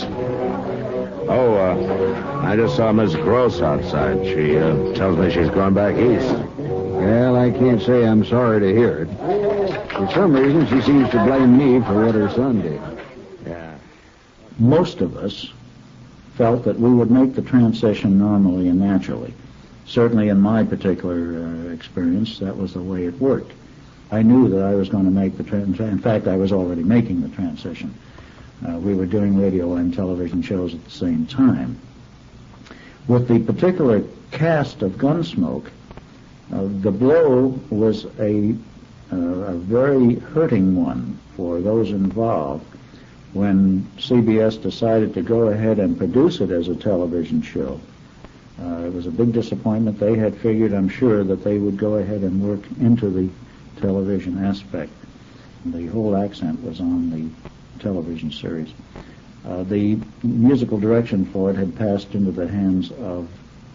[SPEAKER 12] Oh, I just saw Miss Gross outside. She tells me she's gone back east.
[SPEAKER 13] Well, I can't say I'm sorry to hear it. For some reason, she seems to blame me for what her son did.
[SPEAKER 12] Yeah.
[SPEAKER 13] Most of us felt that we would make the transition normally and naturally. Certainly in my particular experience, that was the way it worked. I knew that I was going to make the transition. In fact, I was already making the transition. We were doing radio and television shows at the same time. With the particular cast of Gunsmoke, the blow was a very hurting one for those involved when CBS decided to go ahead and produce it as a television show. It was a big disappointment. They had figured, I'm sure, that they would go ahead and work into the television aspect. The whole accent was on the television series. The musical direction for it had passed into the hands of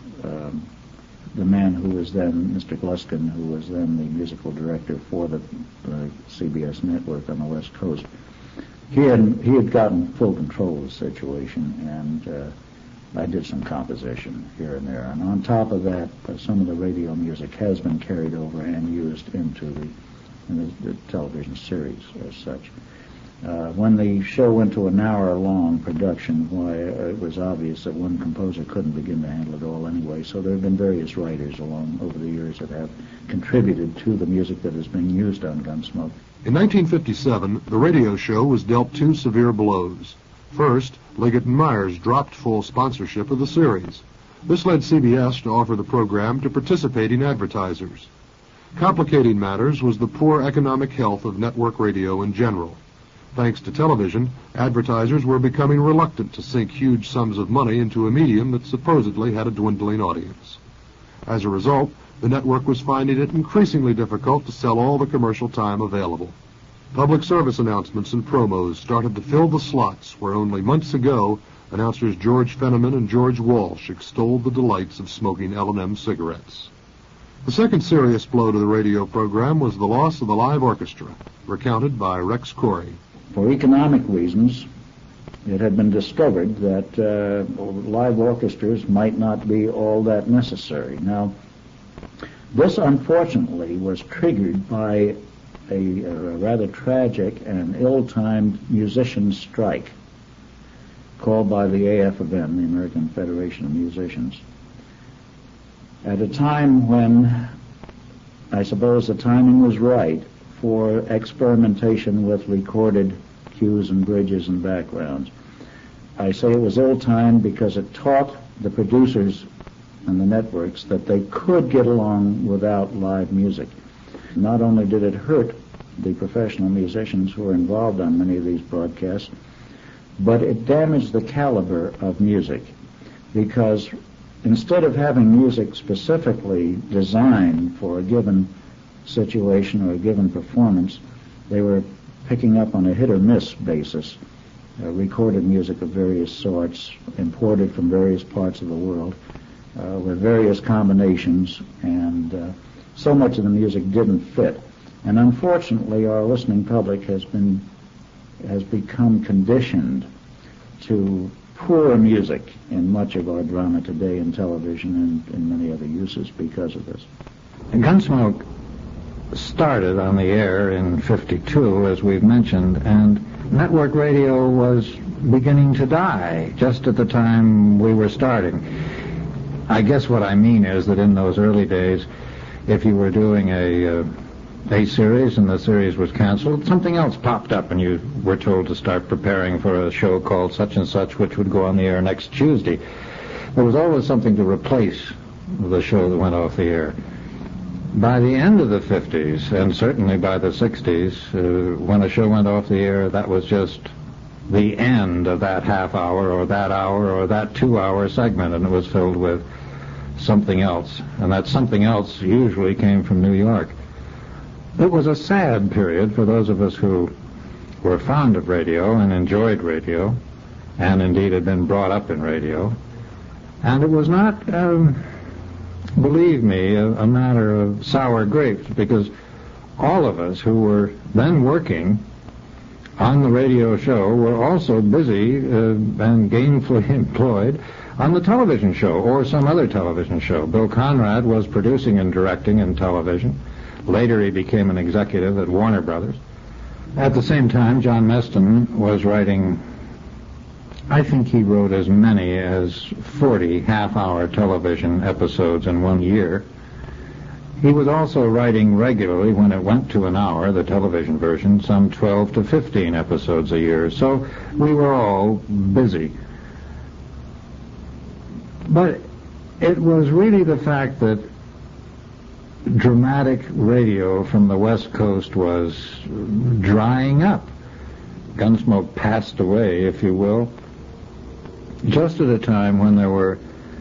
[SPEAKER 13] the man who was then, Mr. Gluskin, who was then the musical director for the CBS network on the West Coast. He had gotten full control of the situation, and I did some composition here and there. And on top of that, some of the radio music has been carried over and used into the television series as such. When the show went to an hour-long production, why, it was obvious that one composer couldn't begin to handle it all anyway, so there have been various writers along over the years that have contributed to the music that is being used on Gunsmoke.
[SPEAKER 6] In 1957, the radio show was dealt two severe blows. First, Liggett & Myers dropped full sponsorship of the series. This led CBS to offer the program to participating advertisers. Complicating matters was the poor economic health of network radio in general. Thanks to television, advertisers were becoming reluctant to sink huge sums of money into a medium that supposedly had a dwindling audience. As a result, the network was finding it increasingly difficult to sell all the commercial time available. Public service announcements and promos started to fill the slots where only months ago announcers George Fenneman and George Walsh extolled the delights of smoking L&M cigarettes. The second serious blow to the radio program was the loss of the live orchestra, recounted by Rex Corey.
[SPEAKER 13] For economic reasons, it had been discovered that live orchestras might not be all that necessary. Now, this unfortunately was triggered by a rather tragic and ill-timed musicians' strike called by the AFM, the American Federation of Musicians, at a time when I suppose the timing was right for experimentation with recorded cues and bridges and backgrounds. I say it was ill-timed because it taught the producers and the networks that they could get along without live music. Not only did it hurt the professional musicians who were involved on many of these broadcasts, but it damaged the caliber of music, because instead of having music specifically designed for a given situation or a given performance, they were picking up on a hit-or-miss basis recorded music of various sorts, imported from various parts of the world, with various combinations, and so much of the music didn't fit. And unfortunately, our listening public has become conditioned to poor music in much of our drama today in television and in many other uses because of this.
[SPEAKER 2] Gunsmoke started on the air in '52, as we've mentioned, and network radio was beginning to die just at the time we were starting. I guess what I mean is that in those early days, if you were doing a series and the series was canceled, something else popped up and you were told to start preparing for a show called such and such, which would go on the air next Tuesday. There was always something to replace the show that went off the air. By the end of the 50s, and certainly by the 60s, when a show went off the air, that was just the end of that half hour or that hour or that 2-hour segment, and it was filled with something else. And that something else usually came from New York. It was a sad period for those of us who were fond of radio and enjoyed radio. and indeed had been brought up in radio. And it was not, believe me, a matter of sour grapes, because all of us who were then working on the radio show were also busy and gainfully employed on the television show or some other television show. Bill Conrad was producing and directing in television. Later he became an executive at Warner Brothers. At the same time, John Meston was writing, I think he wrote as many as 40 half-hour television episodes in 1 year. He was also writing regularly, when it went to an hour, the television version, some 12 to 15 episodes a year. So we were all busy. But it was really the fact that dramatic radio from the West Coast was drying up. Gunsmoke passed away, if you will, just at a time when there were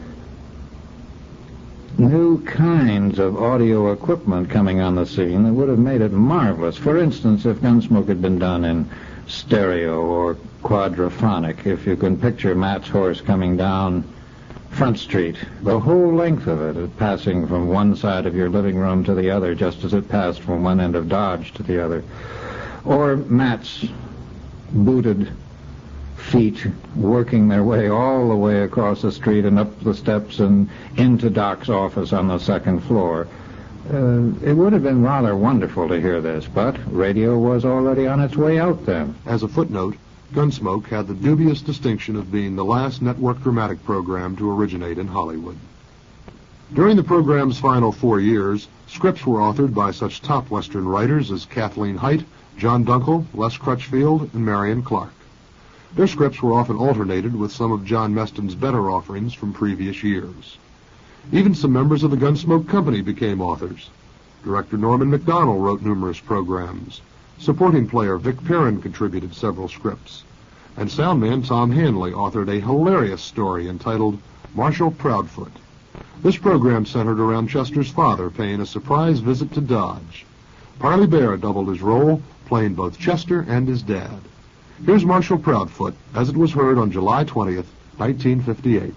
[SPEAKER 2] new kinds of audio equipment coming on the scene that would have made it marvelous. For instance, if Gunsmoke had been done in stereo or quadraphonic, if you can picture Matt's horse coming down Front Street, the whole length of it, passing from one side of your living room to the other, just as it passed from one end of Dodge to the other. Or Matt's booted feet working their way all the way across the street and up the steps and into Doc's office on the second floor. It would have been rather wonderful to hear this, but radio was already on its way out then.
[SPEAKER 6] As a footnote, Gunsmoke had the dubious distinction of being the last network dramatic program to originate in Hollywood. During the program's final 4 years, scripts were authored by such top Western writers as Kathleen Height, John Dunkel, Les Crutchfield, and Marion Clark. Their scripts were often alternated with some of John Meston's better offerings from previous years. Even some members of the Gunsmoke Company became authors. Director Norman Macdonnell wrote numerous programs. Supporting player Vic Perrin contributed several scripts. And soundman Tom Hanley authored a hilarious story entitled Marshall Proudfoot. This program centered around Chester's father paying a surprise visit to Dodge. Parley Bear doubled his role, playing both Chester and his dad. Here's Marshall Proudfoot, as it was heard on July 20th, 1958.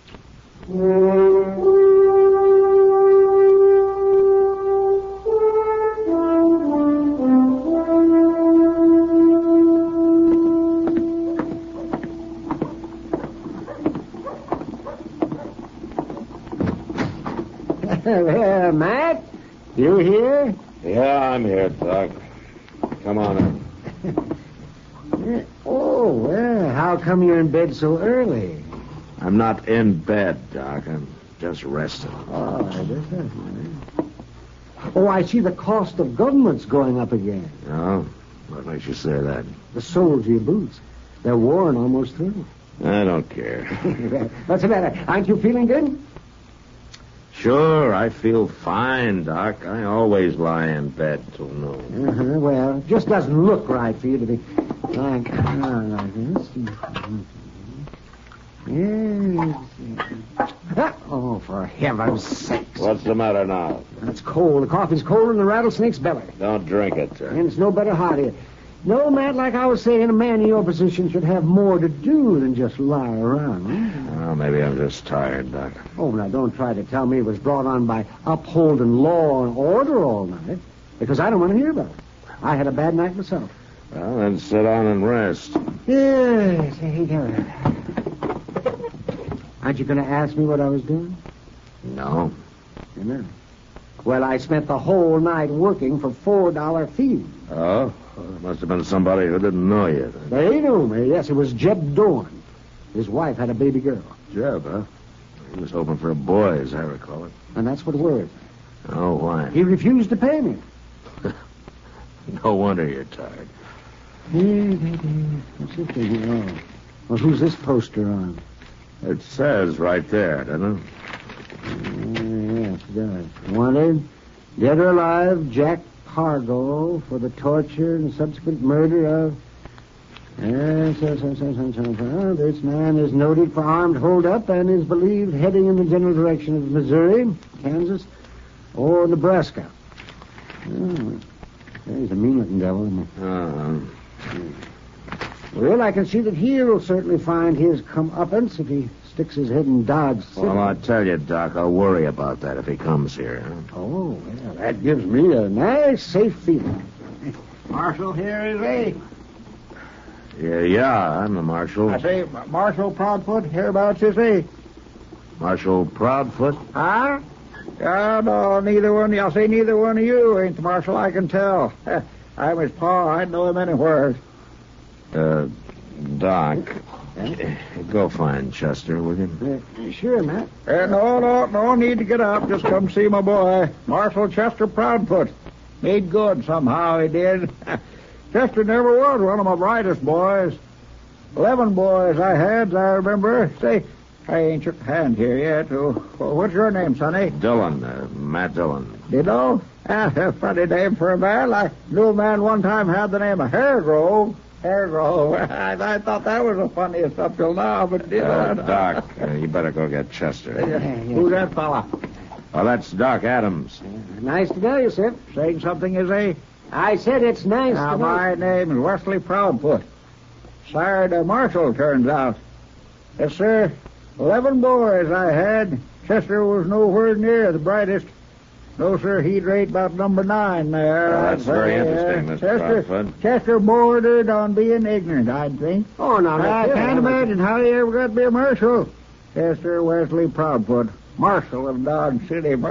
[SPEAKER 14] There, Matt? You here?
[SPEAKER 12] Yeah, I'm here, Doc. Come on in.
[SPEAKER 14] Oh, well, how come you're in bed so early?
[SPEAKER 12] I'm not in bed, Doc. I'm just resting.
[SPEAKER 14] Oh, I see the cost of government's going up again.
[SPEAKER 12] Oh? What makes you say that?
[SPEAKER 14] The soles of your boots. They're worn almost through.
[SPEAKER 12] I don't care.
[SPEAKER 14] What's the matter? Aren't you feeling good?
[SPEAKER 12] Sure, I feel fine, Doc. I always lie in bed till noon.
[SPEAKER 14] Well, it just doesn't look right for you to be lying like this. Yes. Oh, for heaven's sakes.
[SPEAKER 12] What's the matter now?
[SPEAKER 14] It's cold. The coffee's colder than the rattlesnake's belly.
[SPEAKER 12] Don't drink it, sir.
[SPEAKER 14] And it's no better hot here. No, Matt, like I was saying, a man in your position should have more to do than just lie around.
[SPEAKER 12] Well, maybe I'm just tired, Doc.
[SPEAKER 14] Oh, now, don't try to tell me it was brought on by upholding law and order all night, because I don't want to hear about it. I had a bad night myself.
[SPEAKER 12] Well, then sit down and rest.
[SPEAKER 14] Yes, aren't you going to ask me what I was doing?
[SPEAKER 12] No.
[SPEAKER 14] No. Well, I spent the whole night working for $4 fee.
[SPEAKER 12] Oh? Well, it must have been somebody who didn't know you.
[SPEAKER 14] They knew me. Yes, it was Jeb Dorn. His wife had a baby girl.
[SPEAKER 12] Jeb, huh? He was hoping for a boy, as I recall it.
[SPEAKER 14] And that's what worried me.
[SPEAKER 12] Oh, why?
[SPEAKER 14] He refused to pay me.
[SPEAKER 12] No wonder you're tired.
[SPEAKER 14] What's this thing here? Oh. Well, who's this poster on?
[SPEAKER 12] It says right there, doesn't it?
[SPEAKER 14] Yes, it does. Wanted, dead or alive, Jack Pargo for the torture and subsequent murder of... This man is noted for armed holdup and is believed heading in the general direction of Missouri, Kansas, or Nebraska. Oh, he's a mean-looking devil, isn't he? Well, I can see that he'll certainly find his comeuppance if he sticks his head in Dodge City.
[SPEAKER 12] Well, I tell you, Doc, I'll worry about that if he comes here.
[SPEAKER 14] Oh, well, that gives me a nice, safe feeling. Marshal, here is A.
[SPEAKER 12] Yeah, I'm the marshal.
[SPEAKER 14] I say, Marshal Proudfoot, hereabouts is A.
[SPEAKER 12] Marshal Proudfoot?
[SPEAKER 14] Huh? No, neither one. I'll say neither one of you ain't the marshal, I can tell. I'm his pa. I'd know him anywhere.
[SPEAKER 12] Doc, go find Chester, will you?
[SPEAKER 14] Sure, Matt. No need to get up. Just come see my boy, Marshal Chester Proudfoot. Made good somehow, he did. Chester never was one of my brightest boys. 11 boys I had, I remember. Say, I ain't shook hand here yet. What's your name, sonny?
[SPEAKER 12] Dillon, Matt Dillon.
[SPEAKER 14] Ditto? A funny name for a man. I knew a man one time had the name of Hairgrove. Hairgrove. I thought that was the funniest up till now, but
[SPEAKER 12] Doc, you better go get Chester.
[SPEAKER 14] Who's that fella?
[SPEAKER 12] Oh, that's Doc Adams.
[SPEAKER 14] Nice to know you, sir. Saying something is a... I said it's nice to know. My name is Wesley Proudfoot. Sired a marshal, turns out. Yes, sir. 11 boys I had. Chester was nowhere near the brightest. No, sir, he'd rate about number 9 there.
[SPEAKER 12] That's very interesting, Mr. Proudfoot.
[SPEAKER 14] Chester bordered on being ignorant, I'd think. Oh, no, I can't imagine how he ever got to be a marshal. Chester Wesley Proudfoot, marshal of Dodge City.
[SPEAKER 12] Look,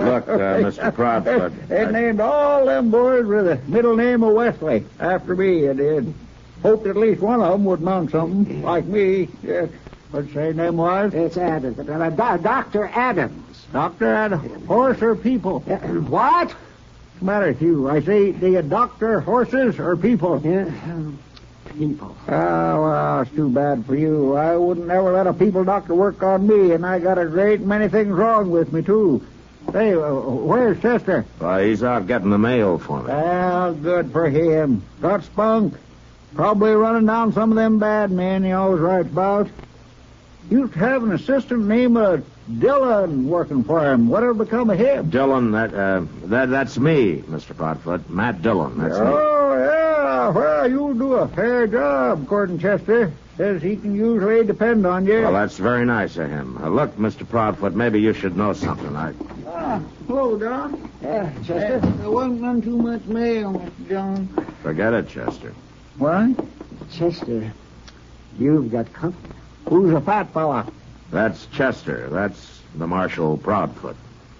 [SPEAKER 12] Mr. Proudfoot.
[SPEAKER 14] They named all them boys with the middle name of Wesley after me, it did. Hoped at least one of them would mount something like me. Yeah. What'd you say his name was? It's Adams. Dr. Adams. Dr. Adams. Horse or people? What? What's the matter with you? I say, do you doctor horses or people? Yeah, people. Oh, well, it's too bad for you. I wouldn't ever let a people doctor work on me, and I got a great many things wrong with me, too. Hey, where's Chester?
[SPEAKER 12] He's out getting the mail for me.
[SPEAKER 14] Well, good for him. Got spunk. Probably running down some of them bad men he always writes about. Used to have an assistant named Dillon working for him. Whatever become of him?
[SPEAKER 12] Dillon, that's me, Mr. Proudfoot. Matt Dillon, that's me.
[SPEAKER 14] Oh, yeah. Well, you'll do a fair job, Gordon Chester. Says he can usually depend on you.
[SPEAKER 12] Well, that's very nice of him. Look, Mr. Proudfoot, maybe you should know something.
[SPEAKER 14] Hello, Don. Yeah, Chester. There wasn't none too much mail, Mr. Jones.
[SPEAKER 12] Forget it, Chester.
[SPEAKER 14] What? Chester, you've got company. Who's the fat fella?
[SPEAKER 12] That's Chester. That's the Marshal Proudfoot.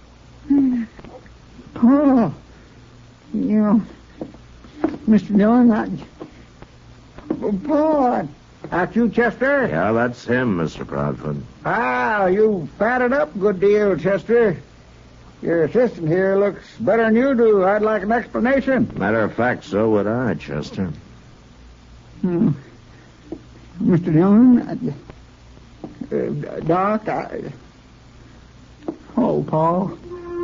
[SPEAKER 14] Paul, you know, Mr. Dillon, Paul, that's you, Chester?
[SPEAKER 12] Yeah, that's him, Mr. Proudfoot.
[SPEAKER 14] Ah, you fatted up a good deal, Chester. Your assistant here looks better than you do. I'd like an explanation.
[SPEAKER 12] Matter of fact, so would I, Chester.
[SPEAKER 14] Mr. Dillon, Doc, Oh, Paul.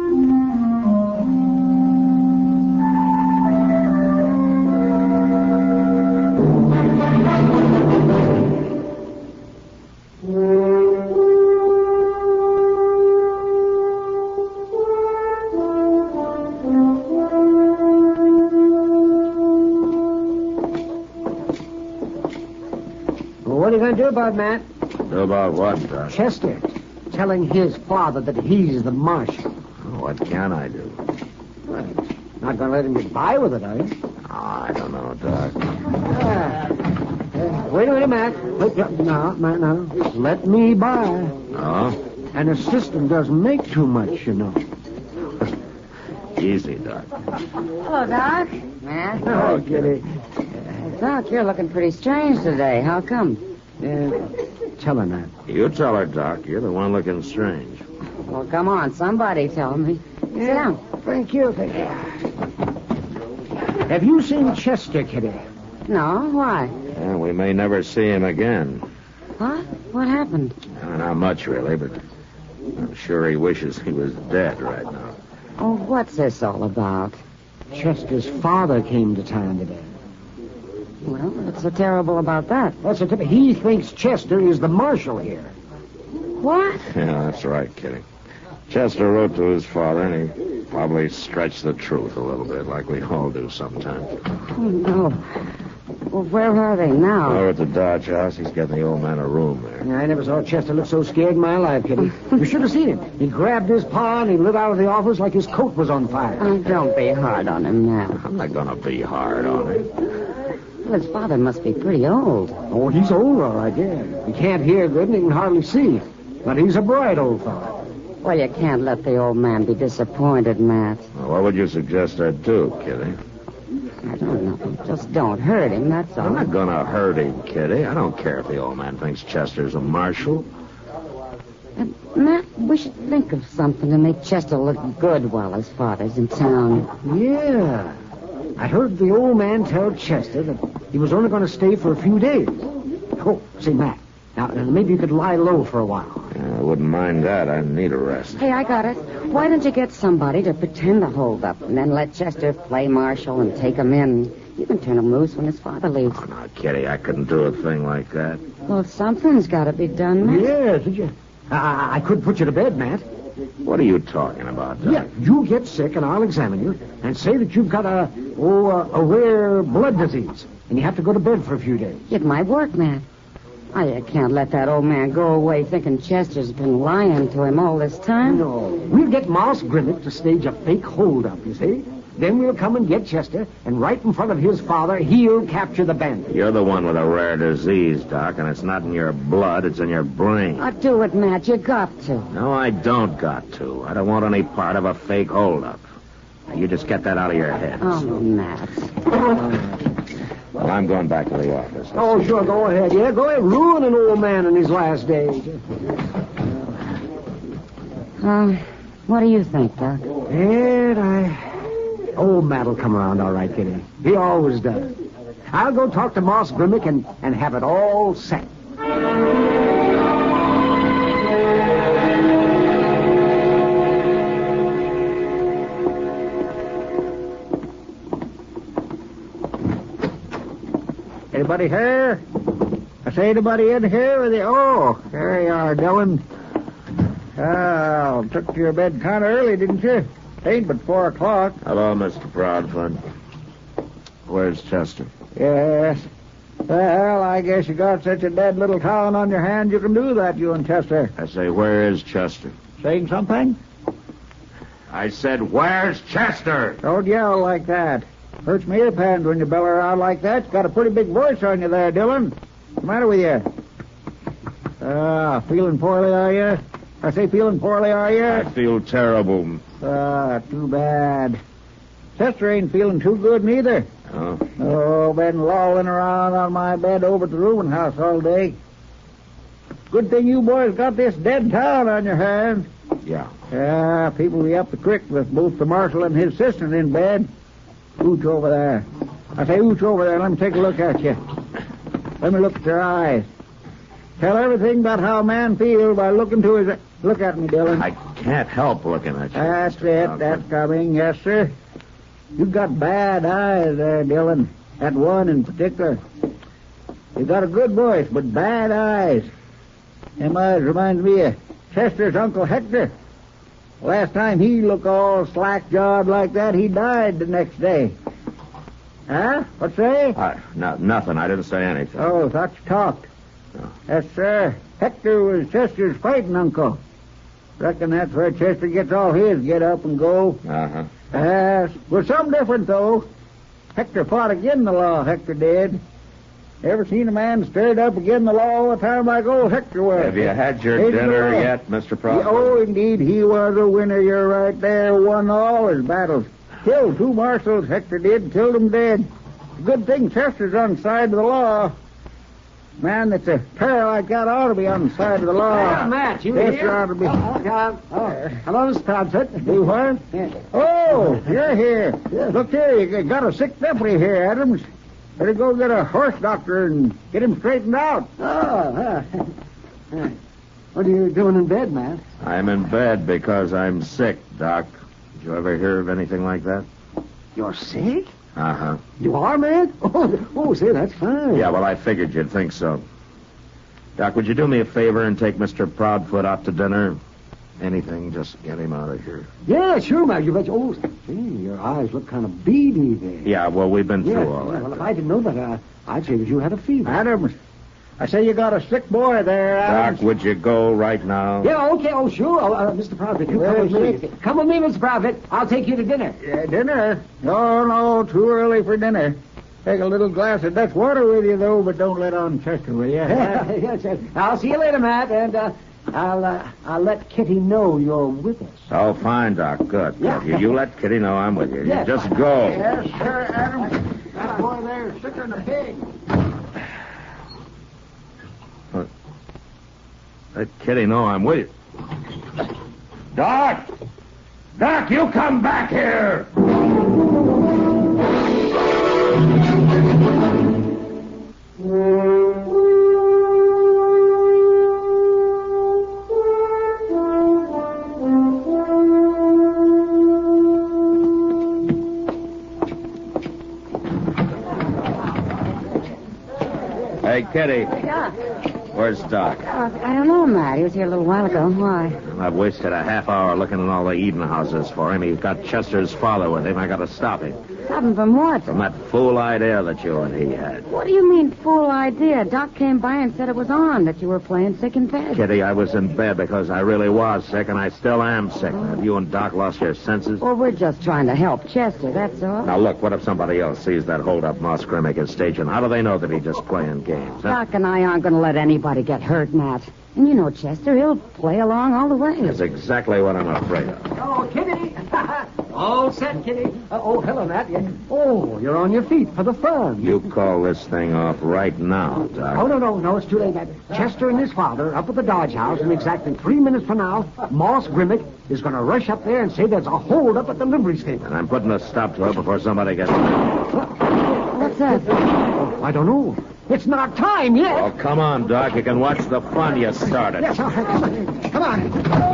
[SPEAKER 14] What are you going to do about it, Matt?
[SPEAKER 12] Do about what, Doc?
[SPEAKER 14] Chester. Telling his father that he's the marshal.
[SPEAKER 12] What can I do?
[SPEAKER 14] Well, not going to let him get by with it, are you?
[SPEAKER 12] I don't know, Doc.
[SPEAKER 14] Wait a minute, Matt. No. Let me by.
[SPEAKER 12] Oh?
[SPEAKER 14] An assistant doesn't make too much, you know.
[SPEAKER 12] Easy, Doc.
[SPEAKER 10] Hello, Doc. Matt.
[SPEAKER 14] Oh, Kitty.
[SPEAKER 10] Doc, you're looking pretty strange today. How come?
[SPEAKER 14] Tell her, Matt.
[SPEAKER 12] You tell her, Doc. You're the one looking strange.
[SPEAKER 10] Well, come on. Somebody tell me. Sit down.
[SPEAKER 14] Thank you. Have you seen Chester, Kitty?
[SPEAKER 10] No. Why?
[SPEAKER 12] Yeah, we may never see him again.
[SPEAKER 10] What? What happened?
[SPEAKER 12] Not much, really, but I'm sure he wishes he was dead right now.
[SPEAKER 10] Oh, what's this all about?
[SPEAKER 14] Chester's father came to town today.
[SPEAKER 10] Well, what's so terrible about that?
[SPEAKER 14] He thinks Chester is the marshal here.
[SPEAKER 10] What?
[SPEAKER 12] Yeah, that's right, Kitty. Chester wrote to his father, and he probably stretched the truth a little bit, like we all do sometimes.
[SPEAKER 10] Oh, no. Well, where are they now?
[SPEAKER 12] Over at the Dodge House. He's getting the old man a room there.
[SPEAKER 15] I never saw Chester look so scared in my life, Kitty. You should have seen him. He grabbed his paw and he lit out of the office like his coat was on fire.
[SPEAKER 10] Oh, don't be hard on him now.
[SPEAKER 12] I'm not going to be hard on him.
[SPEAKER 10] Well, his father must be pretty old.
[SPEAKER 15] Oh, he's old, all right, yeah. He can't hear good and he can hardly see. But he's a bright old fellow.
[SPEAKER 10] Well, you can't let the old man be disappointed, Matt.
[SPEAKER 12] Well, what would you suggest I do, Kitty?
[SPEAKER 10] I don't know. Just don't hurt him, that's all.
[SPEAKER 12] I'm not going to hurt him, Kitty. I don't care if the old man thinks Chester's a marshal.
[SPEAKER 10] Matt, we should think of something to make Chester look good while his father's in town.
[SPEAKER 15] Yeah. I heard the old man tell Chester that he was only going to stay for a few days. Oh, say, Matt, now maybe you could lie low for a while.
[SPEAKER 12] I wouldn't mind that. I need a rest.
[SPEAKER 10] Hey, I got it. Why don't you get somebody to pretend to hold up and then let Chester play marshal and take him in? You can turn him loose when his father leaves.
[SPEAKER 12] Oh, no, Kitty, I couldn't do a thing like that.
[SPEAKER 10] Well, something's got to be done, Matt.
[SPEAKER 15] Yeah, did you? I could put you to bed, Matt.
[SPEAKER 12] What are you talking about, Doc?
[SPEAKER 15] Yeah, you get sick and I'll examine you and say that you've got a rare blood disease and you have to go to bed for a few days.
[SPEAKER 10] It might work, Matt. I can't let that old man go away thinking Chester's been lying to him all this time.
[SPEAKER 15] No. We'll get Moss Grimmick to stage a fake holdup, you see? Then we'll come and get Chester, and right in front of his father, he'll capture the bandit.
[SPEAKER 12] You're the one with a rare disease, Doc, and it's not in your blood, it's in your brain.
[SPEAKER 10] Do it, Matt. You got to.
[SPEAKER 12] No, I don't got to. I don't want any part of a fake holdup. Now, you just get that out of your head.
[SPEAKER 10] Oh, Matt.
[SPEAKER 12] Well, I'm going back to the office.
[SPEAKER 15] Oh, sure, go ahead. Yeah, go ahead. Ruin an old man in his last days.
[SPEAKER 10] What do you think, Doc?
[SPEAKER 15] Old Matt'll come around all right, Kitty. He always does. I'll go talk to Moss Grimmick and have it all set. Anybody here? I say, anybody in here with you? Oh, there you are, Dillon. Oh, took to your bed kind of early, didn't you? Ain't but 4 o'clock.
[SPEAKER 12] Hello, Mr. Proudfoot. Where's Chester?
[SPEAKER 15] Yes. Well, I guess you got such a dead little town on your hands you can do that, you and Chester.
[SPEAKER 12] I say, where is Chester?
[SPEAKER 15] Saying something?
[SPEAKER 12] I said, where's Chester?
[SPEAKER 15] Don't yell like that. Hurts my ear pans when you bellow around like that. You got a pretty big voice on you there, Dillon. What's the matter with you? Feeling poorly, are you? I say feeling poorly, are you?
[SPEAKER 12] I feel terrible.
[SPEAKER 15] Too bad. Chester ain't feeling too good neither.
[SPEAKER 12] Oh?
[SPEAKER 15] Oh, been lolling around on my bed over at the rooming house all day. Good thing you boys got this dead town on your hands.
[SPEAKER 12] Yeah.
[SPEAKER 15] Yeah, people be up the creek with both the marshal and his sister in bed. Ooch over there. I say ooch over there. Let me take a look at you. Let me look at your eyes. Tell everything about how a man feels by looking to his... Look at me, Dillon.
[SPEAKER 12] I can't help looking at you.
[SPEAKER 15] That's it. That's coming. Yes, sir. You've got bad eyes there, Dillon. That one in particular. You've got a good voice, but bad eyes. Them eyes reminds me of Chester's Uncle Hector. Last time he looked all slack-jawed like that, he died the next day. Huh? What say?
[SPEAKER 12] Nothing. I didn't say anything.
[SPEAKER 15] Oh, thought you talked.
[SPEAKER 12] No.
[SPEAKER 15] Yes, sir. Hector was Chester's fighting uncle. Reckon that's where Chester gets all his get up and go.
[SPEAKER 12] Uh-huh.
[SPEAKER 15] Yes. Well, something different, though. Hector fought again the law, Hector did. Ever seen a man stirred up again the law all the time like old Hector was?
[SPEAKER 12] Have you had your dinner yet, Mr. Proudfoot?
[SPEAKER 15] Oh, indeed, he was a winner. You're right there. Won all his battles. Killed 2 marshals, Hector did. Killed them dead. Good thing Chester's on the side of the law. Man that's a pair like that ought to be on the side of the law.
[SPEAKER 14] Yeah, Matt, you
[SPEAKER 15] yes,
[SPEAKER 14] here?
[SPEAKER 15] Ought to be.
[SPEAKER 14] Hello, Mr. Proudfoot.
[SPEAKER 15] You what? Oh, you're here. Look here, you got a sick deputy here, Adams. Better go get a horse doctor and get him straightened out.
[SPEAKER 14] What are you doing in bed, Matt?
[SPEAKER 12] I'm in bed because I'm sick, Doc. Did you ever hear of anything like that?
[SPEAKER 14] You're sick?
[SPEAKER 12] Uh-huh.
[SPEAKER 14] You are, man? Oh, say, that's fine.
[SPEAKER 12] Yeah, well, I figured you'd think so. Doc, would you do me a favor and take Mr. Proudfoot out to dinner? anything, just get him out of here.
[SPEAKER 16] Yeah, sure, Mac. You bet. Oh, gee, your eyes look kind of beady there.
[SPEAKER 12] Yeah, well, we've been
[SPEAKER 16] Yeah,
[SPEAKER 12] through all that.
[SPEAKER 16] well, if I didn't know that, I'd say that you had a fever.
[SPEAKER 14] Adams, I say you got a sick boy there, Adams.
[SPEAKER 12] Doc, would you go right now?
[SPEAKER 16] Yeah, okay. Oh, sure. Mr. Prophet, you come with me. Come with me, Mr. Prophet. I'll take you to dinner.
[SPEAKER 14] Yeah, dinner? No, too early for dinner. Take a little glass of Dutch water with you, though, but don't let on Chester, will you?
[SPEAKER 16] Yes, yes. I'll see you later, Matt, and I'll let Kitty know you're with us.
[SPEAKER 12] Oh, fine, Doc. Good.
[SPEAKER 16] Yeah.
[SPEAKER 12] Good. You let Kitty know I'm with you.
[SPEAKER 16] Yes.
[SPEAKER 12] You just go.
[SPEAKER 14] Yes, sir, Adams. That boy there is sicker than a pig.
[SPEAKER 12] Let Kitty know I'm with you. Doc! Doc, you come back here! Hey, Kitty.
[SPEAKER 10] Yeah.
[SPEAKER 12] Where's Doc?
[SPEAKER 10] I don't know, Matt. He was here a little while ago. Why?
[SPEAKER 12] I've wasted a half hour looking in all the eating houses for him. He's got Chester's father with him. I got to stop him.
[SPEAKER 10] Stop him from what?
[SPEAKER 12] From that fool idea that you and he had.
[SPEAKER 10] What do you mean, fool idea? Doc came by and said it was on, that you were playing sick in bed.
[SPEAKER 12] Kitty, I was in bed because I really was sick, and I still am sick. Have you and Doc lost your senses?
[SPEAKER 10] Well, we're just trying to help Chester, that's all.
[SPEAKER 12] Now, look, what if somebody else sees that hold-up Moss Grimmick is staging? How do they know that he's just playing games? Huh?
[SPEAKER 10] Doc and I aren't going to let anybody get hurt, Matt. And you know Chester, he'll play along all the way.
[SPEAKER 12] That's exactly what I'm afraid of.
[SPEAKER 16] Oh, Kitty. All set, Kitty. Hello, Matt. Oh, you're on your feet for the fun.
[SPEAKER 12] You call this thing off right now, Doc.
[SPEAKER 16] Oh, no, it's too late, Matt. Chester and his father up at the Dodge House, and exactly 3 minutes from now, Moss Grimmick is going to rush up there and say there's a hold-up at the livery stable.
[SPEAKER 12] And I'm putting a stop to it before somebody gets...
[SPEAKER 10] What's that?
[SPEAKER 16] Oh, I don't know. It's not time yet.
[SPEAKER 12] Oh, come on, Doc. You can watch the fun you started.
[SPEAKER 16] Yes, all right, come on.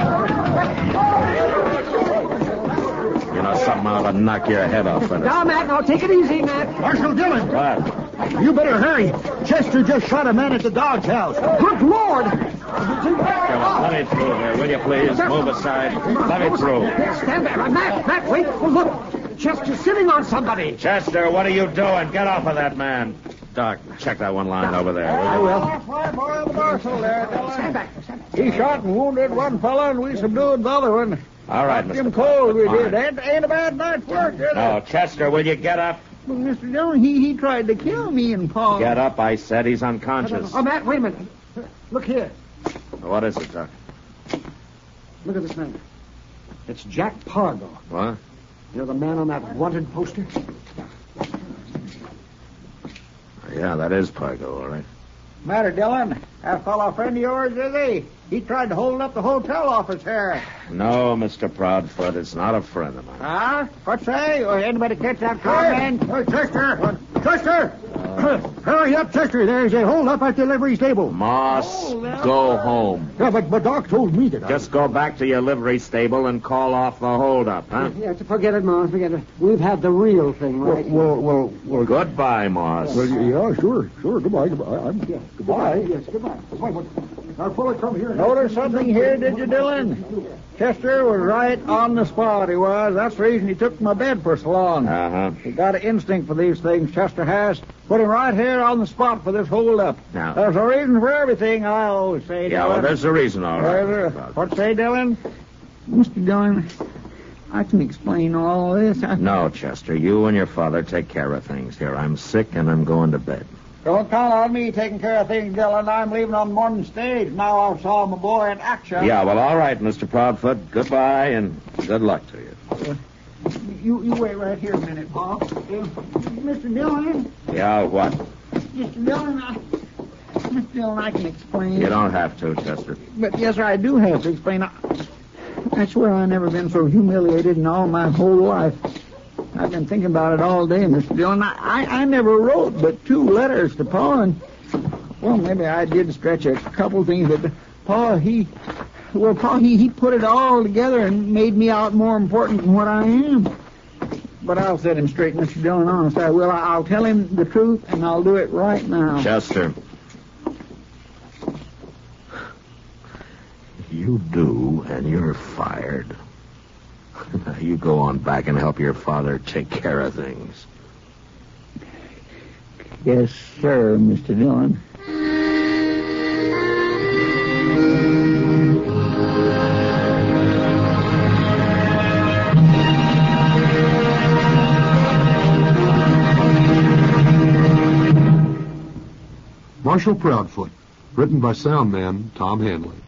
[SPEAKER 12] You know, something ought to knock your head off.
[SPEAKER 16] Now, Matt, now take it easy, Matt.
[SPEAKER 11] Marshal Dillon!
[SPEAKER 12] What?
[SPEAKER 11] You better hurry. Chester just shot a man at the Dodge House.
[SPEAKER 16] Good Lord!
[SPEAKER 12] Come on, let me through here, will you please? Move aside. Let me through.
[SPEAKER 16] Stand there. Matt, wait. Oh, look. Chester's sitting on somebody.
[SPEAKER 12] Chester, what are you doing? Get off of that man. Doc, check that one line over there.
[SPEAKER 16] I will.
[SPEAKER 14] My boy, the marshal there.
[SPEAKER 16] Stand back.
[SPEAKER 14] He shot and wounded one fellow, and we subdued the other one.
[SPEAKER 12] All right,
[SPEAKER 14] Knocked
[SPEAKER 12] Mr.
[SPEAKER 14] him cold, we
[SPEAKER 12] Fine.
[SPEAKER 14] did. Ain't a bad night's work, is it?
[SPEAKER 12] No, Chester, will you get up?
[SPEAKER 14] Well, Mr. Dillon, he tried to kill me and Paul.
[SPEAKER 12] Get up, I said. He's unconscious.
[SPEAKER 16] Oh, Matt, wait a minute. Look here.
[SPEAKER 12] What is it, Doc?
[SPEAKER 16] Look at this man. It's Jack Pargo.
[SPEAKER 12] What?
[SPEAKER 16] You know the man on that wanted poster?
[SPEAKER 12] Yeah, that is Pargo, all right.
[SPEAKER 14] Matter, Dillon? That fellow friend of yours, is he? He tried to hold up the hotel office here.
[SPEAKER 12] No, Mr. Proudfoot, it's not a friend of mine.
[SPEAKER 14] Huh? What say? Or anybody catch that car, man?
[SPEAKER 11] Hey, Chester! Chester! Hurry up, Chester. There's a hold-up at the livery stable.
[SPEAKER 12] Moss, go home.
[SPEAKER 11] Yeah, but Doc told me that
[SPEAKER 12] Just go back to your livery stable and call off the holdup, huh?
[SPEAKER 16] Yeah, forget it, Moss. Forget it. We've had the real thing, right?
[SPEAKER 11] Well,
[SPEAKER 12] Goodbye, Moss.
[SPEAKER 11] yeah, sure. Goodbye. Goodbye.
[SPEAKER 16] Yes, goodbye.
[SPEAKER 11] Now, pull it from here.
[SPEAKER 14] Notice something here, did you, Dillon? Chester was right on the spot, he was. That's the reason he took my bed for so long.
[SPEAKER 12] Uh-huh.
[SPEAKER 14] He got an instinct for these things, Chester has. Put him right here on the spot for this hold-up.
[SPEAKER 12] Now.
[SPEAKER 14] There's a reason for everything, I always say,
[SPEAKER 12] Yeah, well,
[SPEAKER 14] Dillon.
[SPEAKER 12] there's a reason, all right.
[SPEAKER 14] What say, Dillon? Mr. Dillon, I can explain all this.
[SPEAKER 12] No, Chester, you and your father take care of things here. I'm sick and I'm going to bed.
[SPEAKER 14] Don't count on me taking care of things, Dillon. I'm leaving on the morning stage. Now I saw my boy in action.
[SPEAKER 12] Yeah, well, all right, Mr. Proudfoot. Goodbye and good luck to you.
[SPEAKER 14] You wait right here a minute, Paul. Mr. Dillon?
[SPEAKER 12] Yeah, what?
[SPEAKER 14] Mr. Dillon, I can explain.
[SPEAKER 12] You don't have to, Chester.
[SPEAKER 14] But yes, sir, I do have to explain. I swear I've never been so humiliated in all my whole life. I've been thinking about it all day, Mr. Dillon. I never wrote but 2 letters to Pa, and, well, maybe I did stretch a couple things, but Pa, he put it all together and made me out more important than what I am. But I'll set him straight, Mr. Dillon, honest, I will. I'll tell him the truth, and I'll do it right now.
[SPEAKER 12] Chester. You You do, and you're fired. You go on back and help your father take care of things.
[SPEAKER 15] Yes, sir, Mr. Dillon.
[SPEAKER 6] Marshall Proudfoot, written by sound man Tom Hanley.